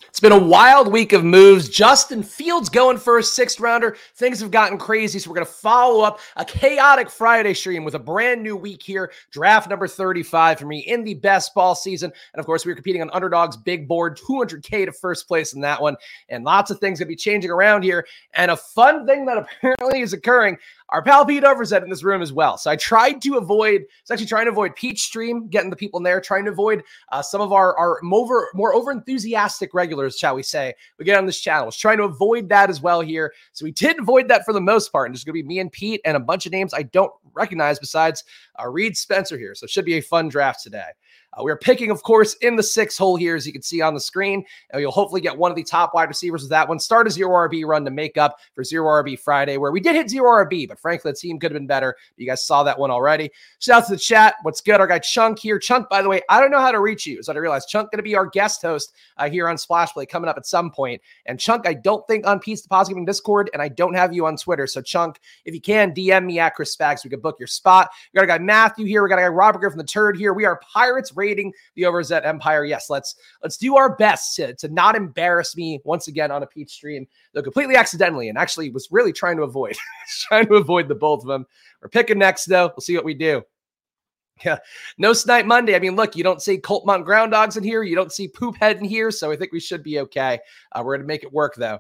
It's been a wild week of moves. Justin Fields going for a sixth rounder. Things have gotten crazy, so we're going to follow up a chaotic Friday stream with a brand new week here. Draft number 35 for me in the best ball season. And of course, we were competing on Underdog's big board, $200K to first place in that one. And lots of things going to be changing around here. And a fun thing that apparently is occurring, our pal Pete Overzet in this room as well. So I tried to avoid, trying to avoid Pete's stream, getting the people in there, trying to avoid some of our more over-enthusiastic regulars, shall we say, we get on this channel. I was trying to avoid that as well here. So we did avoid that for the most part. And it's going to be me and Pete and a bunch of names I don't recognize besides Reed Spencer here. So it should be a fun draft today. We're picking, of course, in the 6 hole here, as you can see on the screen. And you'll hopefully get one of the top wide receivers with that one. Start a 0 RB run to make up for 0 RB Friday, where we did hit 0 RB, but frankly, the team could have been better. You guys saw that one already. Shout out to the chat. What's good? Our guy Chunk here. Chunk, by the way, I don't know how to reach you. So I realized Chunk going to be our guest host here on Splash Play coming up at some point. And Chunk, I don't think on Pete's Deposit Giving Discord, and I don't have you on Twitter. So Chunk, if you can, DM me at Chris Spags. We can book your spot. We got a guy Matthew here. We got a guy Robert Griffin the Turd here. We are Pirates rating the Overzet Empire. Yes, let's do our best to not embarrass me once again on a Pete stream, though completely accidentally, and actually was really trying to avoid the both of them. We're picking next, though. We'll see what we do. Yeah, no Snipe Monday. I mean, look, you don't see Coltmont Ground Dogs in here. You don't see Poop Head in here, so I think we should be okay. We're going to make it work, though.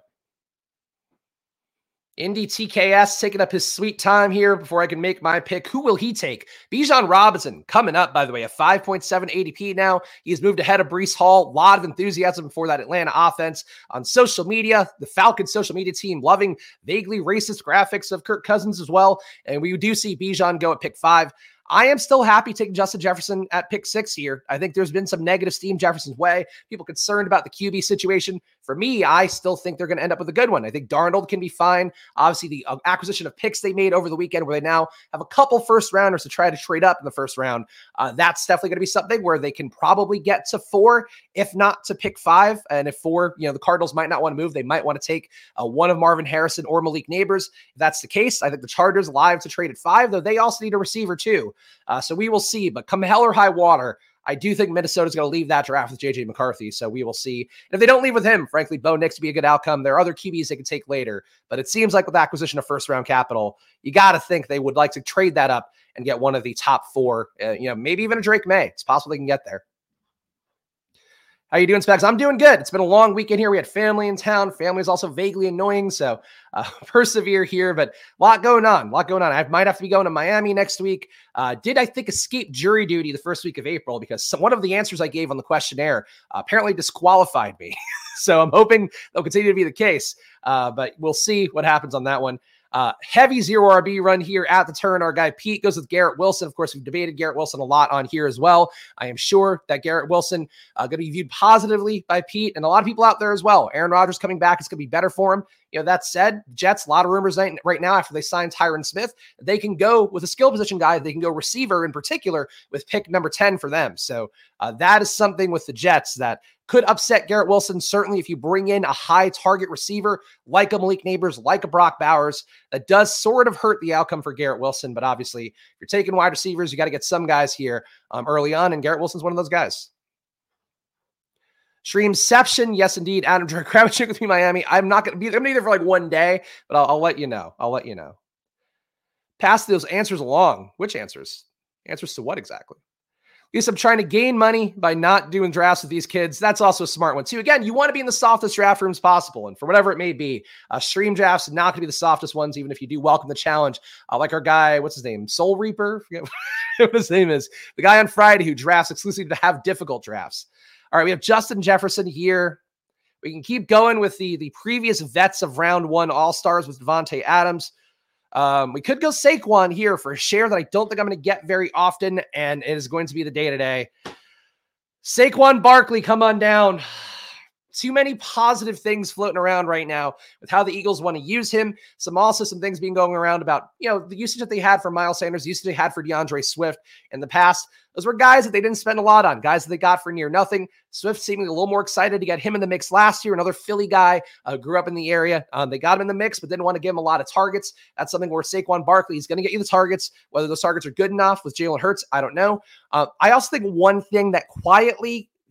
Indy TKS taking up his sweet time here before I can make my pick. Who will he take? Bijan Robinson coming up, by the way, a 5.7 ADP now. He's moved ahead of Breece Hall. A lot of enthusiasm for that Atlanta offense on social media. The Falcons social media team loving vaguely racist graphics of Kirk Cousins as well. And we do see Bijan go at pick 5. I am still happy taking Justin Jefferson at pick 6 here. I think there's been some negative steam Jefferson's way. People concerned about the QB situation. For me, I still think they're going to end up with a good one. I think Darnold can be fine. Obviously, the acquisition of picks they made over the weekend where they now have a couple first rounders to try to trade up in the first round. That's definitely going to be something where they can probably get to 4, if not to pick 5. And if 4, the Cardinals might not want to move. They might want to take one of Marvin Harrison or Malik Neighbors. If that's the case, I think the Chargers live to trade at 5, though they also need a receiver too. So we will see. But come hell or high water, I do think Minnesota's going to leave that draft with J.J. McCarthy, so we will see. And if they don't leave with him, frankly, Bo Nix would be a good outcome. There are other QBs they can take later, but it seems like with the acquisition of first-round capital, you got to think they would like to trade that up and get one of the top 4, maybe even a Drake May. It's possible they can get there. How you doing, Specs? I'm doing good. It's been a long weekend here. We had family in town. Family is also vaguely annoying, so persevere here, but a lot going on. I might have to be going to Miami next week. Did I think escape jury duty the first week of April because one of the answers I gave on the questionnaire apparently disqualified me. So I'm hoping they'll continue to be the case, but we'll see what happens on that one. Heavy 0 RB run here at the turn. Our guy Pete goes with Garrett Wilson. Of course, we've debated Garrett Wilson a lot on here as well. I am sure that Garrett Wilson going to be viewed positively by Pete and a lot of people out there as well. Aaron Rodgers coming back is going to be better for him. That said, Jets, a lot of rumors right now after they signed Tyron Smith, they can go with a skill position guy. They can go receiver in particular with pick number 10 for them. So that is something with the Jets that could upset Garrett Wilson. Certainly, if you bring in a high target receiver like a Malik Neighbors, like a Brock Bowers, that does sort of hurt the outcome for Garrett Wilson. But obviously, if you're taking wide receivers, you got to get some guys here early on, and Garrett Wilson's one of those guys. Streamception, yes, indeed. Adam Drake, grab a chick with me, Miami. I'm not going to be there for like one day, but I'll let you know. Pass those answers along. Which answers? Answers to what exactly? At least I'm trying to gain money by not doing drafts with these kids. That's also a smart one too. Again, you want to be in the softest draft rooms possible. And for whatever it may be, stream drafts are not going to be the softest ones, even if you do welcome the challenge. Like our guy, what's his name? Soul Reaper? Forget what his name is. The guy on Friday who drafts exclusively to have difficult drafts. All right, we have Justin Jefferson here. We can keep going with the previous vets of round 1 All-Stars with Devontae Adams. We could go Saquon here for a share that I don't think I'm going to get very often, and it is going to be the day today. Saquon Barkley, come on down. Too many positive things floating around right now with how the Eagles want to use him. Some things being going around about, the usage that they had for Miles Sanders, the usage they had for DeAndre Swift in the past. Those were guys that they didn't spend a lot on, guys that they got for near nothing. Swift seeming a little more excited to get him in the mix last year. Another Philly guy grew up in the area. They got him in the mix, but didn't want to give him a lot of targets. That's something where Saquon Barkley is going to get you the targets. Whether those targets are good enough with Jalen Hurts, I don't know. I also think one thing that quietly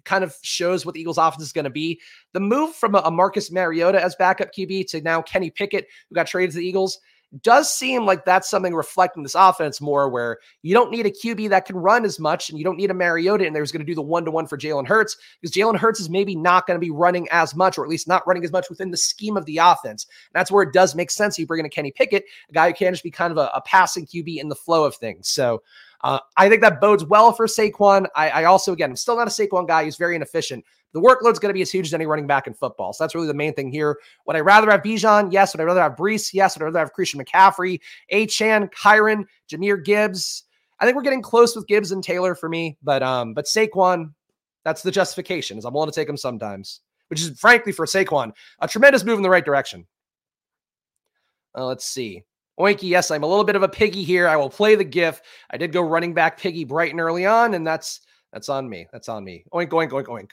kind of shows what the Eagles offense is going to be. The move from a Marcus Mariota as backup QB to now Kenny Pickett, who got traded to the Eagles, does seem like that's something reflecting this offense more, where you don't need a QB that can run as much, and you don't need a Mariota in there who's going to do the one-to-one for Jalen Hurts, because Jalen Hurts is maybe not going to be running as much, or at least not running as much within the scheme of the offense. And that's where it does make sense. You bring in a Kenny Pickett, a guy who can just be kind of a passing QB in the flow of things. So I think that bodes well for Saquon. I also, again, I'm still not a Saquon guy. He's very inefficient. The workload's going to be as huge as any running back in football. So that's really the main thing here. Would I rather have Bijan? Yes. Would I rather have Breece? Yes. Would I rather have Christian McCaffrey, Achane, Kyron, Jahmyr Gibbs? I think we're getting close with Gibbs and Taylor for me, but Saquon, that's the justification, is I'm willing to take him sometimes, which is frankly for Saquon a tremendous move in the right direction. Let's see. Oinky, yes, I'm a little bit of a piggy here. I will play the GIF. I did go running back piggy Brighton early on, and that's on me. That's on me. Oink, oink, oink, oink.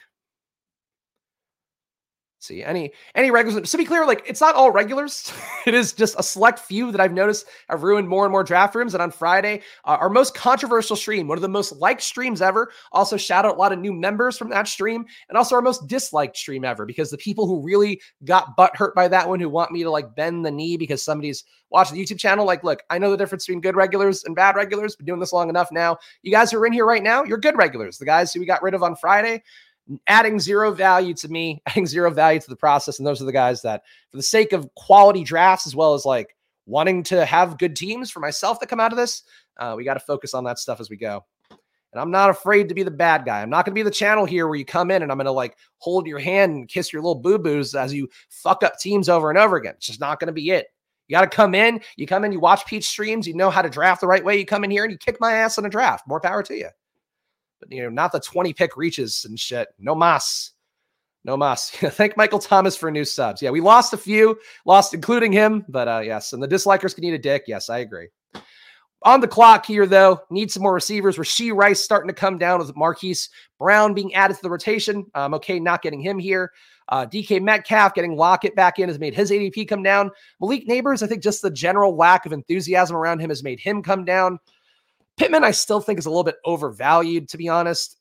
See, any regulars, to be clear, like, it's not all regulars. It is just a select few that I've noticed have ruined more and more draft rooms. And on Friday, our most controversial stream, one of the most liked streams ever, also shout out a lot of new members from that stream, and also our most disliked stream ever, because the people who really got butt hurt by that one, who want me to like bend the knee because somebody's watching the YouTube channel, like, look, I know the difference between good regulars and bad regulars. Been doing this long enough now. You guys who are in here right now, you're good regulars. The guys who we got rid of on Friday, adding zero value to me, adding zero value to the process. And those are the guys that, for the sake of quality drafts, as well as like wanting to have good teams for myself that come out of this, we got to focus on that stuff as we go. And I'm not afraid to be the bad guy. I'm not going to be the channel here where you come in and I'm going to like hold your hand and kiss your little boo-boos as you fuck up teams over and over again. It's just not going to be it. You got to come in, you watch Peach streams, you know how to draft the right way. You come in here and you kick my ass in a draft. More power to you. But, you know, not the 20 pick reaches and shit. No mas. No mas. Thank Michael Thomas for new subs. Yeah, we lost a few, including him. But yes, and the dislikers can eat a dick. Yes, I agree. On the clock here, though, need some more receivers. Rashee Rice starting to come down with Marquise Brown being added to the rotation. I'm okay not getting him here. DK Metcalf getting Lockett back in has made his ADP come down. Malik Neighbors, I think just the general lack of enthusiasm around him has made him come down. Pittman, I still think, is a little bit overvalued, to be honest.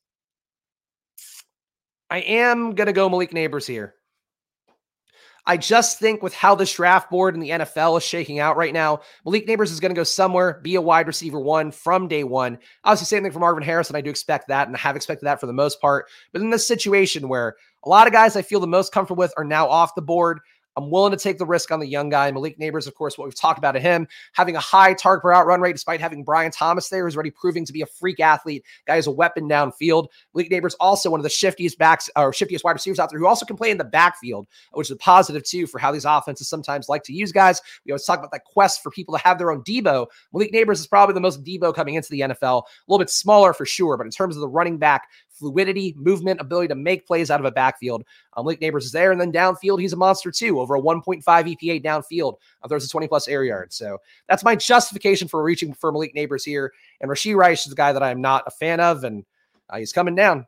I am going to go Malik Neighbors here. I just think with how this draft board in the NFL is shaking out right now, Malik Neighbors is going to go somewhere, be a wide receiver one from day one. Obviously, same thing for Marvin Harrison. I do expect that, and I have expected that for the most part. But in this situation where a lot of guys I feel the most comfortable with are now off the board, I'm willing to take the risk on the young guy. Malik Neighbors, of course, what we've talked about him, having a high target per out run rate, despite having Brian Thomas there, who's already proving to be a freak athlete. Guy is a weapon downfield. Malik Neighbors, also one of the shiftiest backs or shiftiest wide receivers out there, who also can play in the backfield, which is a positive too for how these offenses sometimes like to use guys. We always talk about that quest for people to have their own Debo. Malik Neighbors is probably the most Debo coming into the NFL. A little bit smaller for sure, but in terms of the running back fluidity, movement, ability to make plays out of a backfield, Malik Neighbors is there. And then downfield, he's a monster too, over a 1.5 EPA downfield. Throws a 20-plus air yards. So that's my justification for reaching for Malik Neighbors here. And Rashee Rice is a guy that I'm not a fan of, and he's coming down.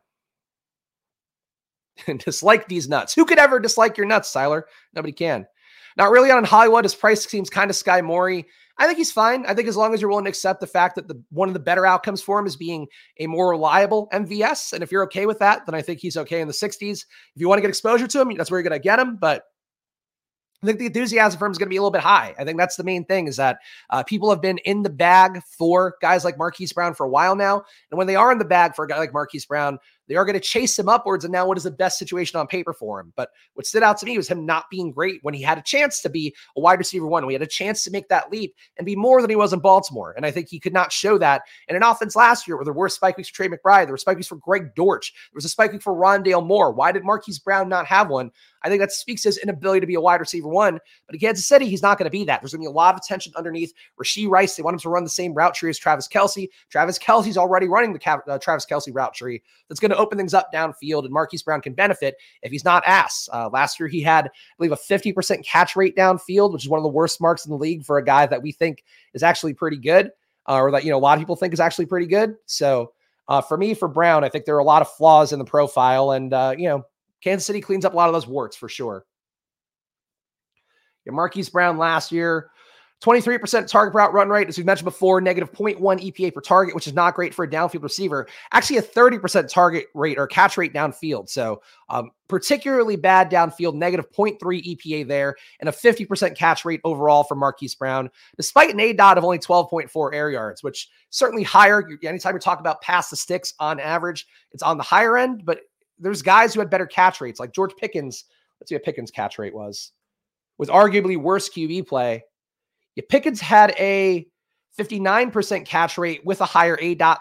Dislike these nuts. Who could ever dislike your nuts, Tyler? Nobody can. Not really on Hollywood. His price seems kind of Sky Moore-y. I think he's fine. I think as long as you're willing to accept the fact that one of the better outcomes for him is being a more reliable MVS. And if you're okay with that, then I think he's okay in the 60s. If you want to get exposure to him, that's where you're going to get him. But I think the enthusiasm for him is going to be a little bit high. I think that's the main thing, is that people have been in the bag for guys like Marquise Brown for a while now. And when they are in the bag for a guy like Marquise Brown, they are going to chase him upwards. And now what is the best situation on paper for him? But what stood out to me was him not being great when he had a chance to be a wide receiver one. We had a chance to make that leap and be more than he was in Baltimore. And I think he could not show that in an offense last year where there were spike weeks for Trey McBride. There were spike weeks for Greg Dortch. There was a spike week for Rondale Moore. Why did Marquise Brown not have one? I think that speaks to his inability to be a wide receiver one. But in Kansas City, he's not going to be that. There's going to be a lot of attention underneath Rashee Rice. They want him to run the same route tree as Travis Kelce. Travis Kelce's already running the Travis Kelce route tree. That's going to open things up downfield, and Marquise Brown can benefit if he's not ass. Last year, he had, I believe, a 50% catch rate downfield, which is one of the worst marks in the league for a guy that we think is actually pretty good, or that, a lot of people think is actually pretty good. So for me, for Brown, I think there are a lot of flaws in the profile, and, Kansas City cleans up a lot of those warts for sure. Yeah, Marquise Brown last year, 23% target route run rate, as we mentioned before, negative 0.1 EPA per target, which is not great for a downfield receiver. Actually, a 30% target rate or catch rate downfield. So particularly bad downfield, negative 0.3 EPA there, and a 50% catch rate overall for Marquise Brown, despite an ADOT of only 12.4 air yards, which certainly higher. Anytime you're talking about past the sticks on average, it's on the higher end, but there's guys who had better catch rates, like George Pickens. Let's see what Pickens' catch rate was arguably worse QB play. Yeah, Pickens had a 59% catch rate with a higher ADOT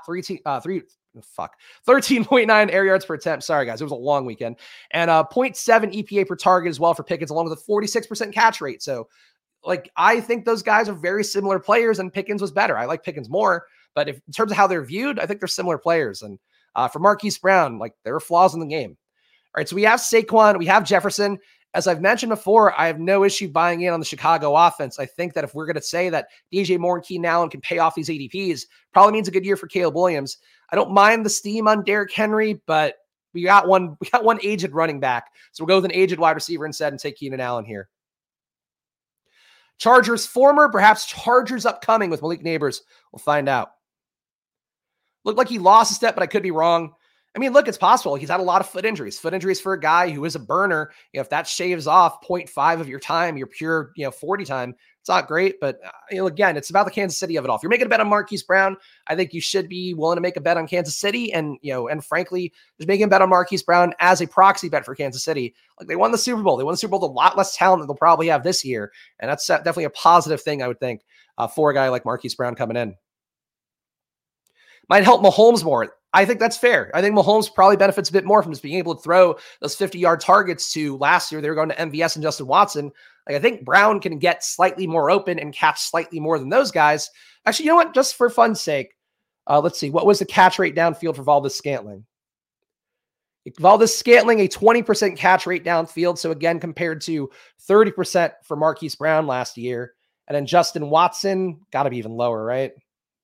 13.9 air yards per attempt. Sorry, guys. It was a long weekend. And 0.7 EPA per target as well for Pickens, along with a 46% catch rate. So, I think those guys are very similar players, and Pickens was better. I like Pickens more, but in terms of how they're viewed, I think they're similar players. And for Marquise Brown, there are flaws in the game. All right, so we have Saquon, we have Jefferson. As I've mentioned before, I have no issue buying in on the Chicago offense. I think that if we're going to say that DJ Moore and Keenan Allen can pay off these ADPs, probably means a good year for Caleb Williams. I don't mind the steam on Derrick Henry, but we got one aged running back. So we'll go with an aged wide receiver instead and take Keenan Allen here. Chargers former, perhaps Chargers upcoming with Malik Neighbors. We'll find out. Looked like he lost a step, but I could be wrong. I mean, look, it's possible. He's had a lot of foot injuries. Foot injuries for a guy who is a burner. If that shaves off 0.5 of your time, your pure 40 time, it's not great. But again, it's about the Kansas City of it all. If you're making a bet on Marquise Brown, I think you should be willing to make a bet on Kansas City. And frankly, just making a bet on Marquise Brown as a proxy bet for Kansas City. They won the Super Bowl. They won the Super Bowl with a lot less talent than they'll probably have this year. And that's definitely a positive thing, I would think, for a guy like Marquise Brown coming in. Might help Mahomes more. I think that's fair. I think Mahomes probably benefits a bit more from just being able to throw those 50-yard targets to last year. They were going to MVS and Justin Watson. I think Brown can get slightly more open and catch slightly more than those guys. Actually, you know what? Just for fun's sake, let's see. What was the catch rate downfield for Valdes-Scantling? Valdes-Scantling, a 20% catch rate downfield. So again, compared to 30% for Marquise Brown last year. And then Justin Watson, got to be even lower, right?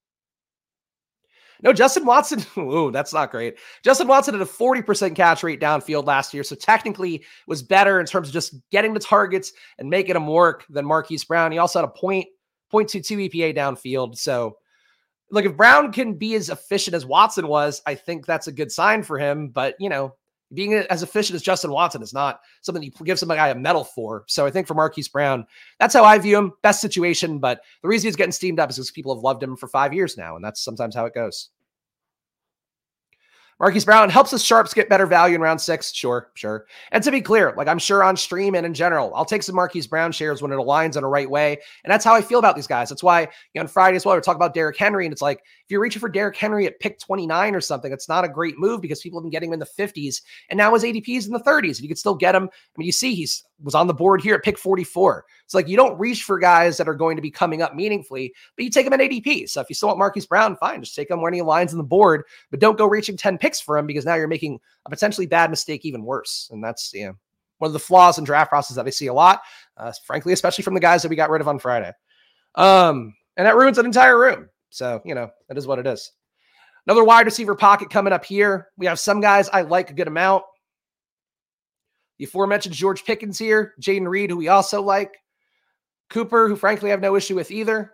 No, Justin Watson, ooh, that's not great. Justin Watson had a 40% catch rate downfield last year, so technically was better in terms of just getting the targets and making them work than Marquise Brown. He also had a 0.22 EPA downfield. So, look, if Brown can be as efficient as Watson was, I think that's a good sign for him. But, being as efficient as Justin Watson is not something you give some guy a medal for. So I think for Marquise Brown, that's how I view him. Best situation, but the reason he's getting steamed up is because people have loved him for 5 years now, and that's sometimes how it goes. Marquise Brown helps the sharps get better value in round 6. Sure. And to be clear, I'm sure on stream and in general, I'll take some Marquise Brown shares when it aligns in a right way. And that's how I feel about these guys. That's why on Friday as well, we're talking about Derrick Henry. And it's if you're reaching for Derrick Henry at pick 29 or something, it's not a great move because people have been getting him in the 50s. And now his ADP is in the 30s. If you could still get him, you see he was on the board here at pick 44. It's you don't reach for guys that are going to be coming up meaningfully, but you take them at ADP. So if you still want Marquise Brown, fine, just take him when he aligns on the board, but don't go reaching 10 picks for him because now you're making a potentially bad mistake even worse. And that's one of the flaws in draft process that I see a lot, frankly, especially from the guys that we got rid of on Friday. And that ruins an entire room. So, that is what it is. Another wide receiver pocket coming up here. We have some guys I like a good amount. The aforementioned George Pickens here, Jaden Reed, who we also like, Cooper, who frankly I have no issue with either,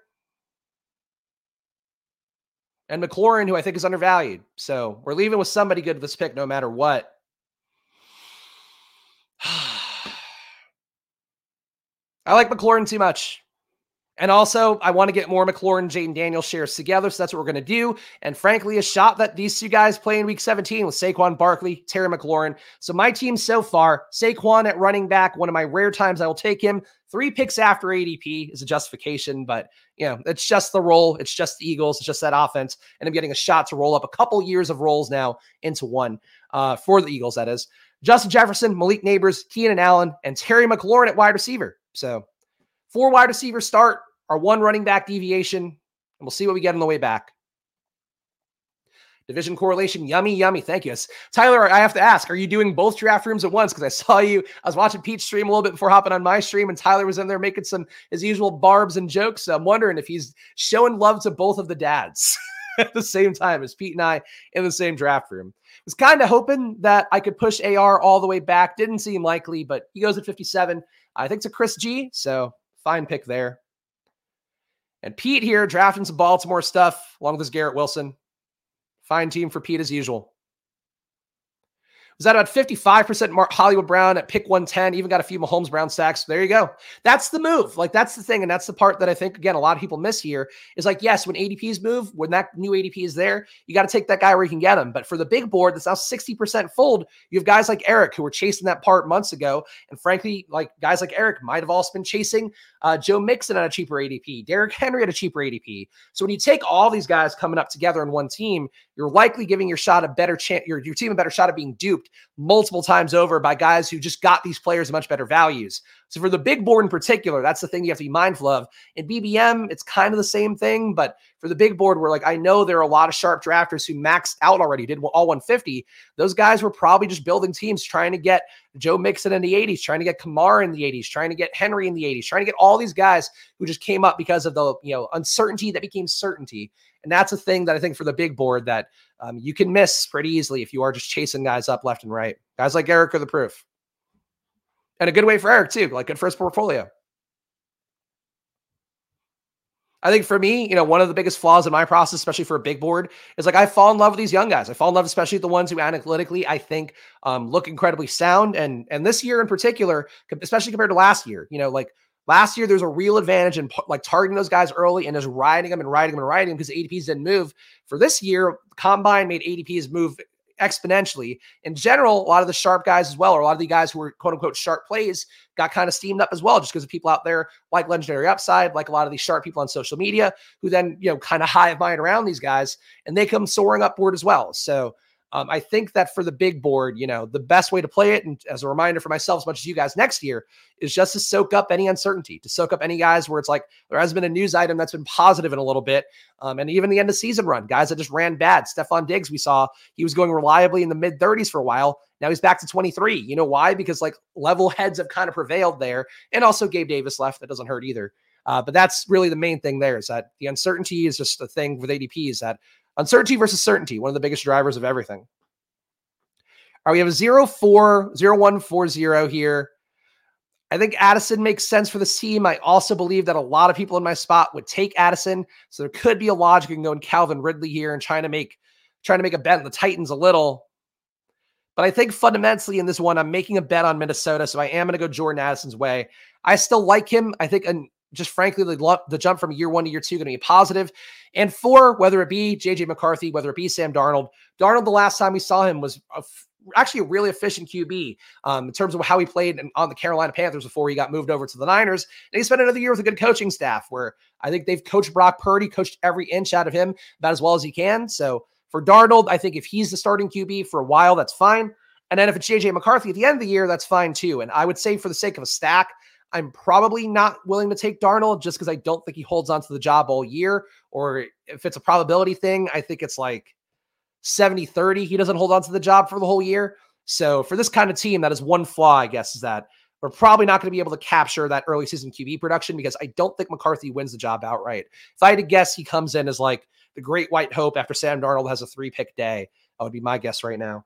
and McLaurin, who I think is undervalued. So we're leaving with somebody good with this pick no matter what. I like McLaurin too much. And also, I want to get more McLaurin, Jaden Daniels shares together, so that's what we're going to do. And frankly, a shot that these two guys play in Week 17 with Saquon Barkley, Terry McLaurin. So my team so far, Saquon at running back, one of my rare times I will take him. 3 picks after ADP is a justification, but it's just the role. It's just the Eagles. It's just that offense. And I'm getting a shot to roll up a couple years of roles now into one for the Eagles, that is. Justin Jefferson, Malik Neighbors, Keenan Allen, and Terry McLaurin at wide receiver. So 4 wide receivers start, our 1 running back deviation, and we'll see what we get on the way back. Division correlation, yummy. Thank you. Tyler, I have to ask, are you doing both draft rooms at once? Because I saw you, I was watching Pete stream a little bit before hopping on my stream, and Tyler was in there making his usual barbs and jokes. So I'm wondering if he's showing love to both of the dads at the same time as Pete and I in the same draft room. Was kind of hoping that I could push AR all the way back. Didn't seem likely, but he goes at 57. I think it's a Chris G, so fine pick there. And Pete here drafting some Baltimore stuff along with his Garrett Wilson. Fine team for Pete as usual. Was that about 55% Hollywood Brown at pick 110, even got a few Mahomes Brown sacks. There you go. That's the move. Like, that's the thing. And that's the part that I think, again, a lot of people miss here is like, yes, when ADPs move, when that new ADP is there, you got to take that guy where you can get him. But for the big board that's now 60% fold, you have guys like Eric who were chasing that part months ago. And frankly, like guys like Eric might have also been chasing Joe Mixon at a cheaper ADP, Derrick Henry at a cheaper ADP. So when you take all these guys coming up together in one team, you're likely giving your shot a better chance, your team a better shot at being duped multiple times over by guys who just got these players much better values. So for the big board in particular, that's the thing you have to be mindful of. In BBM, it's kind of the same thing, but for the big board, where like I know there are a lot of sharp drafters who maxed out already, did all 150. Those guys were probably just building teams trying to get Joe Mixon in the 80s, trying to get Kamara in the 80s, trying to get Henry in the 80s, trying to get all these guys who just came up because of the uncertainty that became certainty. And that's a thing that I think for the big board that you can miss pretty easily if you are just chasing guys up left and right. Guys like Eric are the proof. And a good way for Eric too, like good for his portfolio. I think for me, one of the biggest flaws in my process, especially for a big board, is like I fall in love with these young guys. I fall in love, especially the ones who analytically I think look incredibly sound. And this year in particular, especially compared to last year, like last year, there's a real advantage in like targeting those guys early and just riding them because ADPs didn't move. For this year, Combine made ADPs move exponentially. In general, a lot of the sharp guys as well, or a lot of the guys who were quote unquote sharp plays got kind of steamed up as well, just because of people out there like Legendary Upside, like a lot of these sharp people on social media who then, kind of hive mind around these guys and they come soaring upward as well. So I think that for the big board, the best way to play it, and as a reminder for myself, as much as you guys next year, is just to soak up any uncertainty, to soak up any guys where it's like there has been a news item that's been positive in a little bit. And even the end of season run, guys that just ran bad. Stephon Diggs, we saw he was going reliably in the mid 30s for a while. Now he's back to 23. You know why? Because like level heads have kind of prevailed there. And also Gabe Davis left. That doesn't hurt either. But that's really the main thing there, is that the uncertainty is just the thing with ADP, is that uncertainty versus certainty, one of the biggest drivers of everything. All right, we have a 0-4-0-1-4-0 here. I think Addison makes sense for this team. I also believe that a lot of people in my spot would take Addison. So there could be a logic in going Calvin Ridley here and trying to make a bet on the Titans a little. But I think fundamentally in this one, I'm making a bet on Minnesota. So I am going to go Jordan Addison's way. I still like him. I think, and just frankly, the jump from year 1 to year 2 going to be positive. And 4, whether it be JJ McCarthy, whether it be Sam Darnold. Darnold, the last time we saw him was actually a really efficient QB in terms of how he played on the Carolina Panthers before he got moved over to the Niners. And he spent another year with a good coaching staff where I think they've coached Brock Purdy, coached every inch out of him about as well as he can. So for Darnold, I think if he's the starting QB for a while, that's fine. And then if it's JJ McCarthy at the end of the year, that's fine too. And I would say for the sake of a stack, I'm probably not willing to take Darnold just because I don't think he holds on to the job all year. Or if it's a probability thing, I think it's like 70-30. He doesn't hold on to the job for the whole year. So for this kind of team, that is one flaw, I guess, is that we're probably not going to be able to capture that early season QB production because I don't think McCarthy wins the job outright. If I had to guess, he comes in as like the great white hope after Sam Darnold has a 3-pick day. That would be my guess right now.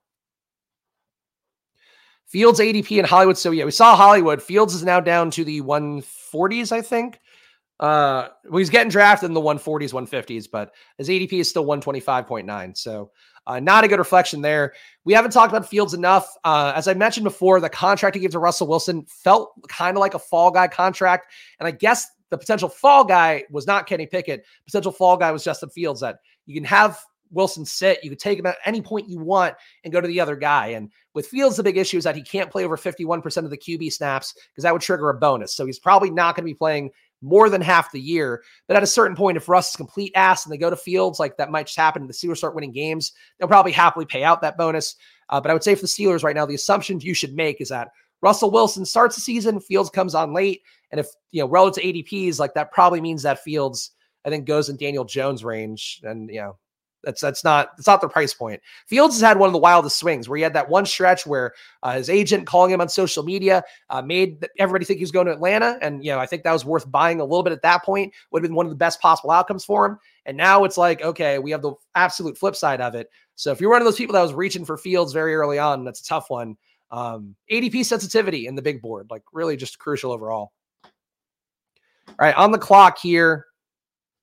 Fields ADP in Hollywood. So yeah, we saw Hollywood. Fields is now down to the 140s, I think. Well, he's getting drafted in the 140s, 150s, but his ADP is still 125.9. So not a good reflection there. We haven't talked about Fields enough. As I mentioned before, the contract he gave to Russell Wilson felt kind of like a fall guy contract. And I guess the potential fall guy was not Kenny Pickett. Potential fall guy was Justin Fields, that you can have Wilson sit, you could take him at any point you want and go to the other guy. And with Fields, the big issue is that he can't play over 51% of the QB snaps because that would trigger a bonus. So he's probably not going to be playing more than half the year. But at a certain point, if Russ is complete ass and they go to Fields, like that might just happen, the Steelers start winning games, they'll probably happily pay out that bonus. But I would say for the Steelers right now, the assumption you should make is that Russell Wilson starts the season, Fields comes on late. And if, relative to ADPs, like that probably means that Fields, I think, goes in Daniel Jones range. And, that's not their price point. Fields has had one of the wildest swings where he had that one stretch where his agent calling him on social media made everybody think he was going to Atlanta. And, I think that was worth buying a little bit at that point. Would have been one of the best possible outcomes for him. And now it's like, okay, we have the absolute flip side of it. So if you're one of those people that was reaching for Fields very early on, that's a tough one. ADP sensitivity in the big board, like really just crucial overall. All right, on the clock here.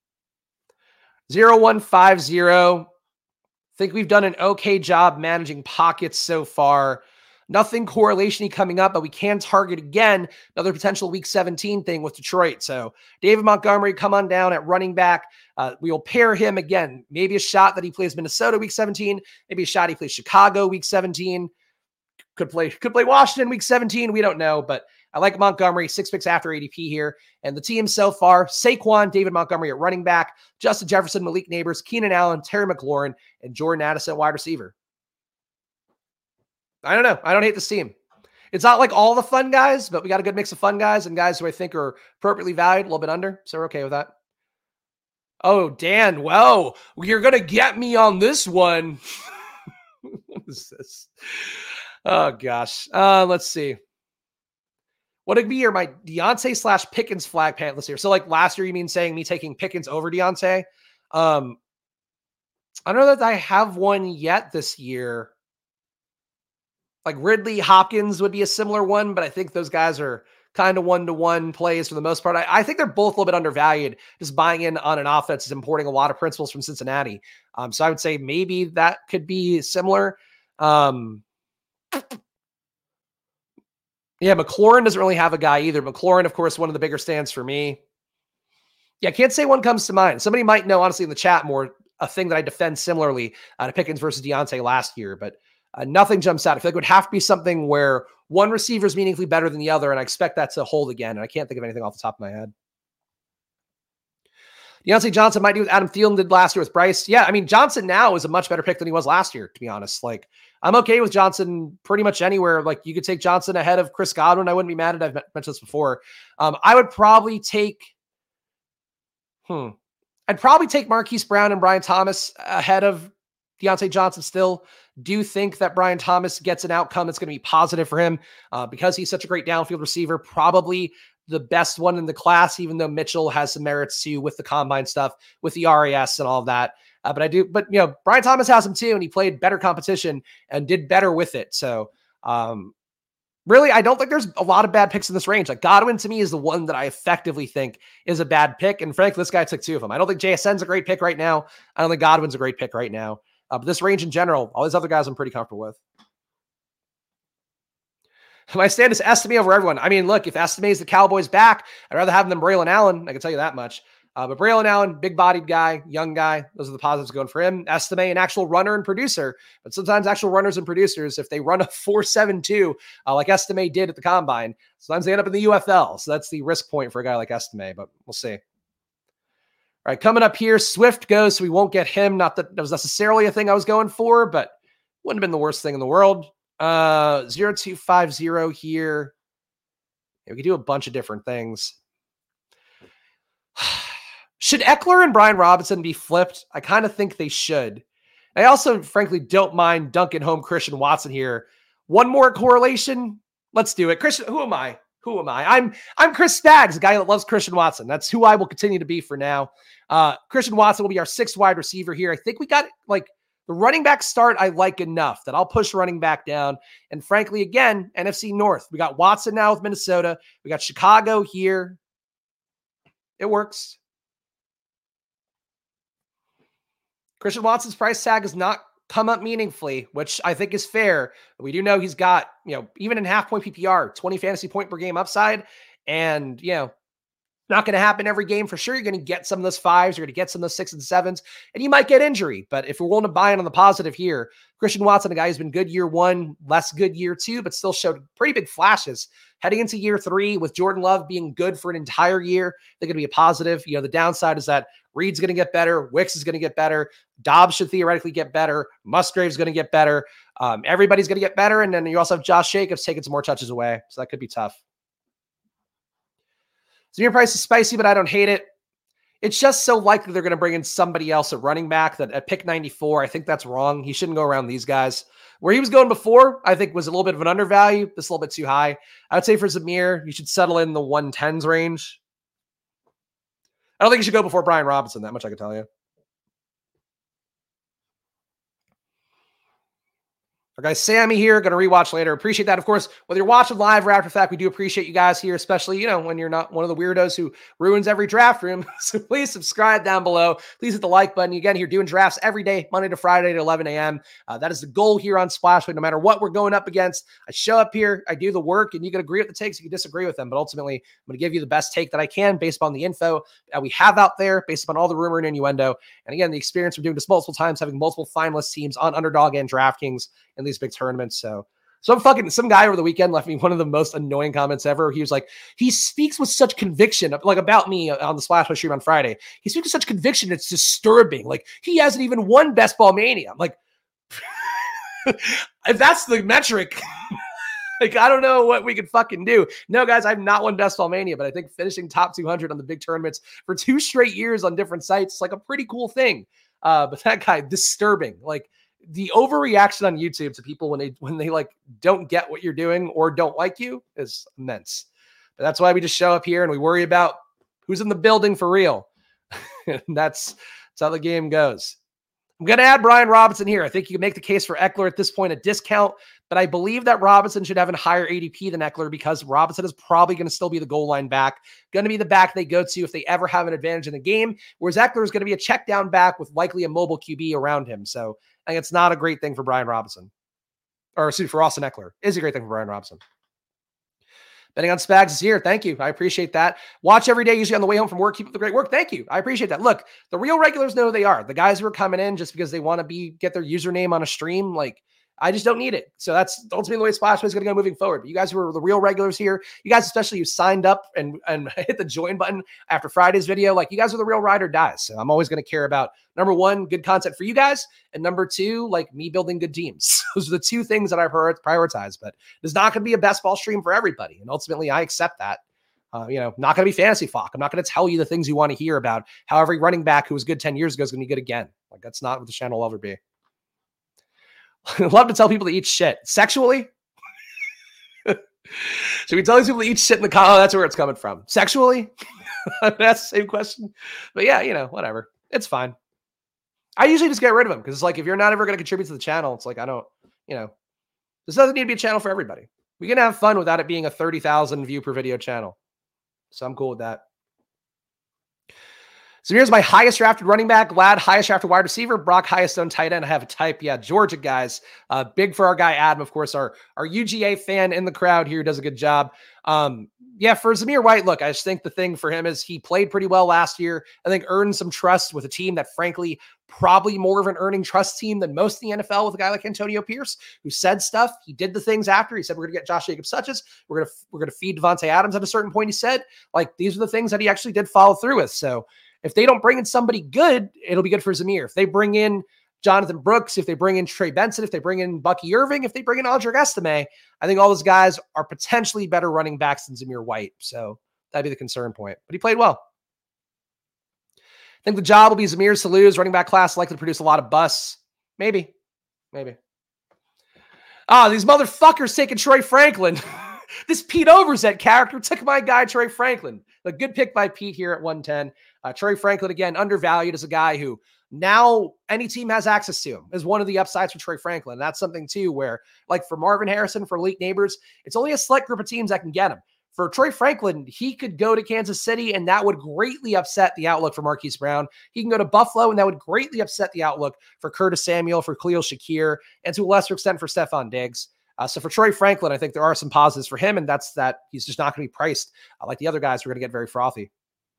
0150. Think we've done an okay job managing pockets so far. Nothing correlation-y coming up, but we can target again another potential week 17 thing with Detroit. So David Montgomery, come on down at running back. We will pair him again. Maybe a shot that he plays Minnesota week 17. Maybe a shot he plays Chicago week 17. Could play Washington week 17. We don't know, but I like Montgomery, 6 picks after ADP here. And the team so far, Saquon, David Montgomery at running back, Justin Jefferson, Malik Neighbors, Keenan Allen, Terry McLaurin, and Jordan Addison wide receiver. I don't know. I don't hate this team. It's not like all the fun guys, but we got a good mix of fun guys and guys who I think are appropriately valued, a little bit under. So we're okay with that. Oh, Dan, whoa, you're going to get me on this one. What is this? Oh, gosh. Let's see. What would be my Deontay / Pickens flag pantless here? So like last year, you mean saying me taking Pickens over Deontay? I don't know that I have one yet this year. Like Ridley, Hopkins would be a similar one, but I think those guys are kind of one-to-one plays for the most part. I think they're both a little bit undervalued. Just buying in on an offense is importing a lot of principles from Cincinnati. So I would say maybe that could be similar. Yeah, McLaurin doesn't really have a guy either. McLaurin, of course, one of the bigger stands for me. Yeah, I can't say one comes to mind. Somebody might know, honestly, in the chat more, a thing that I defend similarly to Pickens versus Deontay last year, but nothing jumps out. I feel like it would have to be something where one receiver is meaningfully better than the other, and I expect that to hold again, and I can't think of anything off the top of my head. Deontay Johnson might do what Adam Thielen did last year with Bryce. Yeah, I mean, Johnson now is a much better pick than he was last year, to be honest. Like, I'm okay with Johnson pretty much anywhere. Like, you could take Johnson ahead of Chris Godwin. I wouldn't be mad at it. I've mentioned this before. I would probably take... I'd probably take Marquise Brown and Brian Thomas ahead of Deontay Johnson still. Do think that Brian Thomas gets an outcome that's going to be positive for him because he's such a great downfield receiver, probably the best one in the class, even though Mitchell has some merits too with the combine stuff, with the RAS and all of that. But you know, Brian Thomas has him too, and he played better competition and did better with it. So really, I don't think there's a lot of bad picks in this range. Like Godwin to me is the one that I effectively think is a bad pick. And frankly, this guy took 2 of them. I don't think JSN's a great pick right now. I don't think Godwin's a great pick right now. But this range in general, all these other guys I'm pretty comfortable with. My stand is Estime over everyone. I mean, look, if Estime is the Cowboys back, I'd rather have them than Braylon Allen. I can tell you that much. But Braylon Allen, big-bodied guy, young guy. Those are the positives going for him. Estime, an actual runner and producer. But sometimes actual runners and producers, if they run a 4.72 like Estime did at the Combine, sometimes they end up in the UFL. So that's the risk point for a guy like Estime, but we'll see. All right, coming up here, Swift goes, so we won't get him. Not that was necessarily a thing I was going for, but wouldn't have been the worst thing in the world. 0250 here. Yeah, we could do a bunch of different things. Should Eckler and Brian Robinson be flipped? I kind of think they should. I also, frankly, don't mind dunking home Christian Watson here. One more correlation. Let's do it. Christian, who am I? I'm Chris Staggs, a guy that loves Christian Watson. That's who I will continue to be for now. Christian Watson will be our 6th wide receiver here. I think we got like the running back start I like enough that I'll push running back down. And frankly, again, NFC North. We got Watson now with Minnesota. We got Chicago here. It works. Christian Watson's price tag has not come up meaningfully, which I think is fair. We do know he's got, even in half-point PPR, 20 fantasy point per game upside. And, not going to happen every game for sure. You're going to get some of those 5s. You're going to get some of those 6s and 7s. And you might get injury. But if we're willing to buy in on the positive here, Christian Watson, a guy who's been good year 1, less good year 2, but still showed pretty big flashes. Heading into year 3 with Jordan Love being good for an entire year, they're going to be a positive. The downside is that Reed's going to get better. Wicks is going to get better. Dobbs should theoretically get better. Musgrave's going to get better. Everybody's going to get better. And then you also have Josh Jacobs taking some more touches away. So that could be tough. Zamir Price is spicy, but I don't hate it. It's just so likely they're going to bring in somebody else at running back that at pick 94, I think that's wrong. He shouldn't go around these guys. Where he was going before, I think was a little bit of an undervalue. This a little bit too high. I would say for Zamir, you should settle in the 110s range. I don't think you should go before Brian Robinson. That much I can tell you. Our guy Sammy here, going to rewatch later. Appreciate that. Of course, whether you're watching live or after the fact, we do appreciate you guys here, especially, when you're not one of the weirdos who ruins every draft room. So please subscribe down below. Please hit the like button. Again, here doing drafts every day, Monday to Friday at 11 a.m. That is the goal here on Splashway. No matter what we're going up against, I show up here, I do the work, and you can agree with the takes, you can disagree with them. But ultimately, I'm going to give you the best take that I can based upon the info that we have out there, based upon all the rumor and innuendo. And again, the experience from doing this multiple times, having multiple finalist teams on Underdog and DraftKings in these big tournaments. So some guy over the weekend left me one of the most annoying comments ever. He was like, he speaks with such conviction, like about me on the Splashway stream on Friday. He speaks with such conviction, it's disturbing. Like, he hasn't even won Best Ball Mania. I'm like, if that's the metric, like, I don't know what we could fucking do. No, guys, I've not won Best Ball Mania, but I think finishing top 200 on the big tournaments for 2 straight years on different sites is like a pretty cool thing. But that guy, disturbing. Like, the overreaction on YouTube to people when they like don't get what you're doing or don't like you is immense. But that's why we just show up here and we worry about who's in the building for real. And that's how the game goes. I'm going to add Brian Robinson here. I think you can make the case for Eckler at this point, a discount, but I believe that Robinson should have a higher ADP than Eckler because Robinson is probably going to still be the goal line back, going to be the back they go to if they ever have an advantage in the game, whereas Eckler is going to be a check down back with likely a mobile QB around him. So I think it's not a great thing for Brian Robinson. Or excuse me, for Austin Eckler. It is a great thing for Brian Robinson. Betting on Spags is here. Thank you. I appreciate that. Watch every day, usually on the way home from work. Keep up the great work. Thank you. I appreciate that. Look, the real regulars know who they are. The guys who are coming in just because they want to get their username on a stream, like, I just don't need it. So that's ultimately the way Splashway is going to go moving forward. But you guys who are the real regulars here, you guys especially who signed up and hit the join button after Friday's video, like, you guys are the real ride or dies. So I'm always going to care about, number one, good content for you guys, and number two, like, me building good teams. Those are the 2 things that I prioritize. But there's not going to be a best ball stream for everybody, and ultimately I accept that. Not going to be fantasy fuck. I'm not going to tell you the things you want to hear about how every running back who was good 10 years ago is going to be good again. Like, that's not what the channel will ever be. Love to tell people to eat shit. Sexually? Should we tell these people to eat shit in the car? Oh, that's where it's coming from. Sexually? That's the same question. But yeah, whatever. It's fine. I usually just get rid of them because it's like, if you're not ever going to contribute to the channel, it's like, I don't, this doesn't need to be a channel for everybody. We can have fun without it being a 30,000 view per video channel. So I'm cool with that. So here's my highest drafted running back, Vlad, highest drafted wide receiver, Brock, highest owned tight end. I have a type. Yeah, Georgia guys. Big for our guy, Adam, of course, our UGA fan in the crowd here does a good job. Yeah, for Zamir White, look, I just think the thing for him is he played pretty well last year. I think earned some trust with a team that, frankly, probably more of an earning trust team than most in the NFL with a guy like Antonio Pierce, who said stuff. He did the things after. He said, we're going to get Josh Jacobs-Suches. We're going to feed Devontae Adams at a certain point, he said. Like, these are the things that he actually did follow through with. So if they don't bring in somebody good, it'll be good for Zamir. If they bring in Jonathan Brooks, if they bring in Trey Benson, if they bring in Bucky Irving, if they bring in Audric Estime, I think all those guys are potentially better running backs than Zamir White. So that'd be the concern point. But he played well. I think the job will be Zamir's to lose. Running back class likely to produce a lot of busts. Maybe. These motherfuckers taking Troy Franklin. This Pete Overzet character took my guy, Troy Franklin. A good pick by Pete here at 110. Troy Franklin, again, undervalued as a guy who now any team has access to him, is one of the upsides for Troy Franklin. And that's something, too, where, like, for Marvin Harrison, for Elite Neighbors, it's only a select group of teams that can get him. For Troy Franklin, he could go to Kansas City, and that would greatly upset the outlook for Marquise Brown. He can go to Buffalo, and that would greatly upset the outlook for Curtis Samuel, for Khalil Shakir, and to a lesser extent for Stephon Diggs. So for Troy Franklin, I think there are some positives for him, and that's that he's just not going to be priced like the other guys who are going to get very frothy.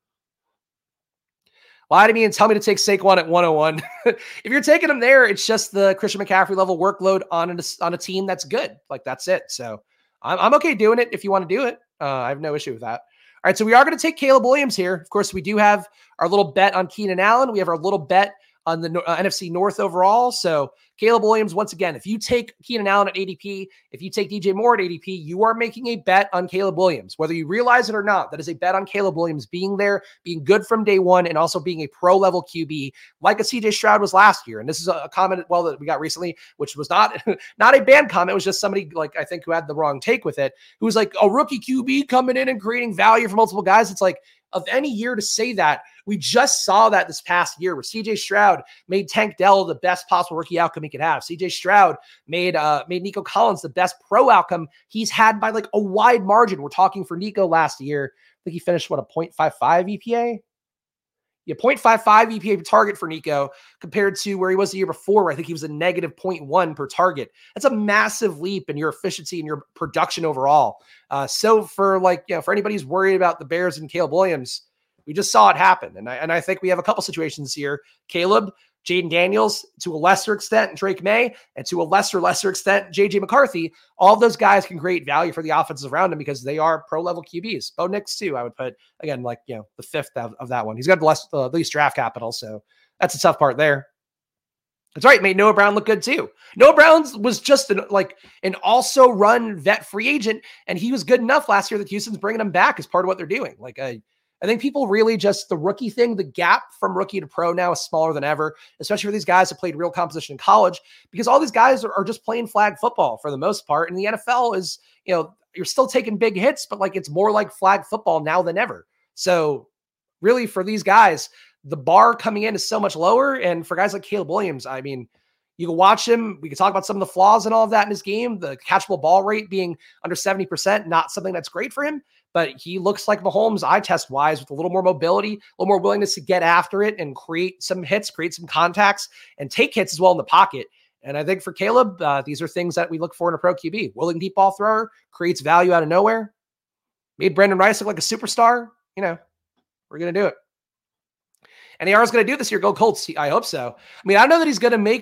Lie to me and tell me to take Saquon at 101. If you're taking him there, it's just the Christian McCaffrey level workload on a team that's good. Like, that's it. So I'm okay doing it if you want to do it. I have no issue with that. All right, so we are going to take Caleb Williams here. Of course, we do have our little bet on Keenan Allen. We have our little bet on the NFC North overall. So Caleb Williams, once again, if you take Keenan Allen at ADP, if you take DJ Moore at ADP, you are making a bet on Caleb Williams. Whether you realize it or not, that is a bet on Caleb Williams being there, being good from day one, and also being a pro-level QB like a CJ Stroud was last year. And this is a comment, well, that we got recently, which was not a bad comment. It was just somebody, like, I think, who had the wrong take with it, who was like, a rookie QB coming in and creating value for multiple guys. It's like, of any year to say that. We just saw that this past year where CJ Stroud made Tank Dell the best possible rookie outcome he could have. CJ Stroud made Nico Collins the best pro outcome he's had by like a wide margin. We're talking for Nico last year. I think he finished, what, a 0.55 EPA? Yeah, 0.55 EPA per target for Nico compared to where he was the year before, where I think he was a negative 0.1 per target. That's a massive leap in your efficiency and your production overall. So for for anybody who's worried about the Bears and Caleb Williams, we just saw it happen. And I think we have a couple situations here. Caleb, Jaden Daniels, to a lesser extent, Drake May, and to a lesser extent, JJ McCarthy. All of those guys can create value for the offenses around him because they are pro-level QBs. Bo Nix, too, I would put, again, the fifth of that one. He's got the least draft capital, so that's a tough part there. That's right, made Noah Brown look good, too. Noah Brown was just an also-run vet free agent, and he was good enough last year that Houston's bringing him back as part of what they're doing. I think people really just, the rookie thing, the gap from rookie to pro now is smaller than ever, especially for these guys who played real competition in college, because all these guys are just playing flag football for the most part. And the NFL is, you're still taking big hits, but it's more like flag football now than ever. So really for these guys, the bar coming in is so much lower. And for guys like Caleb Williams, I mean, you can watch him. We can talk about some of the flaws and all of that in his game. The catchable ball rate being under 70%, not something that's great for him, but he looks like Mahomes eye test wise with a little more mobility, a little more willingness to get after it and create some hits, create some contacts, and take hits as well in the pocket. And I think for Caleb, these are things that we look for in a pro QB. Willing deep ball thrower, creates value out of nowhere. Made Brandon Rice look like a superstar. We're going to do it. And AR is going to do this year. Go Colts. I hope so. I mean, I don't know that he's going to make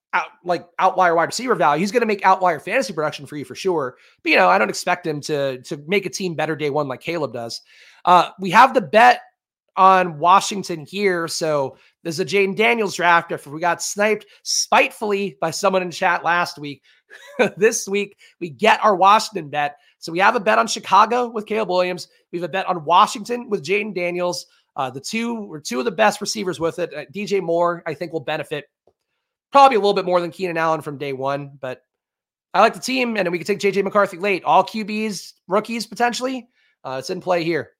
outlier wide receiver value. He's going to make outlier fantasy production for you for sure. But, I don't expect him to make a team better day one like Caleb does. We have the bet on Washington here. So there's a Jaden Daniels draft after we got sniped spitefully by someone in chat last week. This week, we get our Washington bet. So we have a bet on Chicago with Caleb Williams. We have a bet on Washington with Jaden Daniels. The two of the best receivers with it. DJ Moore, I think, will benefit probably a little bit more than Keenan Allen from day one, but I like the team, and then we can take JJ McCarthy late. All QBs, rookies potentially. It's in play here.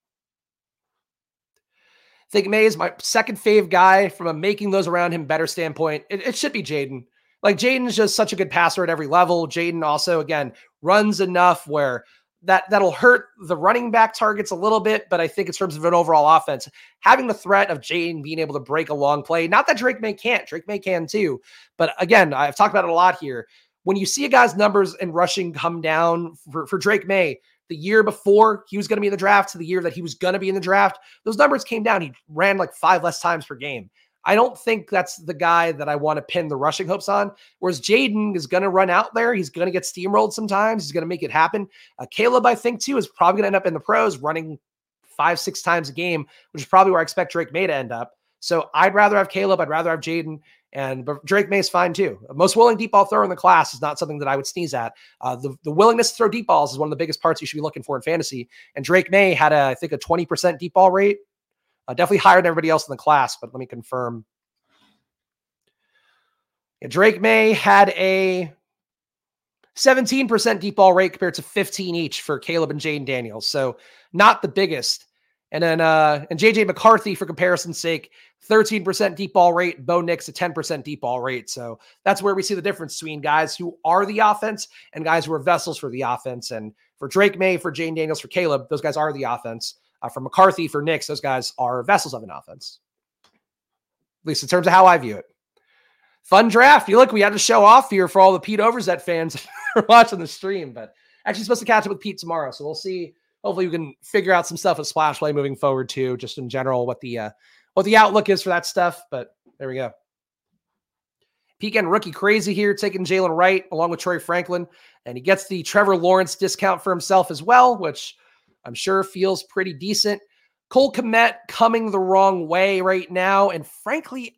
I think May is my second fave guy from a making those around him better standpoint. It should be Jaden. Jaden is just such a good passer at every level. Jaden also, again, runs enough where that'll hurt the running back targets a little bit, but I think in terms of an overall offense, having the threat of Jaden being able to break a long play, not that Drake May can't. Drake May can too. But again, I've talked about it a lot here. When you see a guy's numbers in rushing come down for Drake May, the year before he was going to be in the draft to the year that he was going to be in the draft, those numbers came down. He ran 5 less times per game. I don't think that's the guy that I want to pin the rushing hopes on. Whereas Jaden is going to run out there. He's going to get steamrolled sometimes. He's going to make it happen. Caleb, I think, too, is probably going to end up in the pros running 5-6 times a game, which is probably where I expect Drake May to end up. So I'd rather have Caleb. I'd rather have Jaden. But Drake May is fine, too. Most willing deep ball thrower in the class is not something that I would sneeze at. The willingness to throw deep balls is one of the biggest parts you should be looking for in fantasy. And Drake May had, I think, a 20% deep ball rate. Definitely higher than everybody else in the class, but let me confirm. Yeah, Drake May had a 17% deep ball rate compared to 15 each for Caleb and Jaden Daniels. So not the biggest. And then and JJ McCarthy, for comparison's sake, 13% deep ball rate, Bo Nix a 10% deep ball rate. So that's where we see the difference between guys who are the offense and guys who are vessels for the offense. And for Drake May, for Jaden Daniels, for Caleb, those guys are the offense. For McCarthy, for Nix, those guys are vessels of an offense. At least in terms of how I view it. Fun draft. We had to show off here for all the Pete Overzet fans who are watching the stream, but actually supposed to catch up with Pete tomorrow. So we'll see. Hopefully we can figure out some stuff with Splash Play moving forward too, just in general, what the outlook is for that stuff. But there we go. Peekend rookie crazy here, taking Jalen Wright along with Troy Franklin, and he gets the Trevor Lawrence discount for himself as well, which I'm sure feels pretty decent. Cole Kmet coming the wrong way right now. And frankly,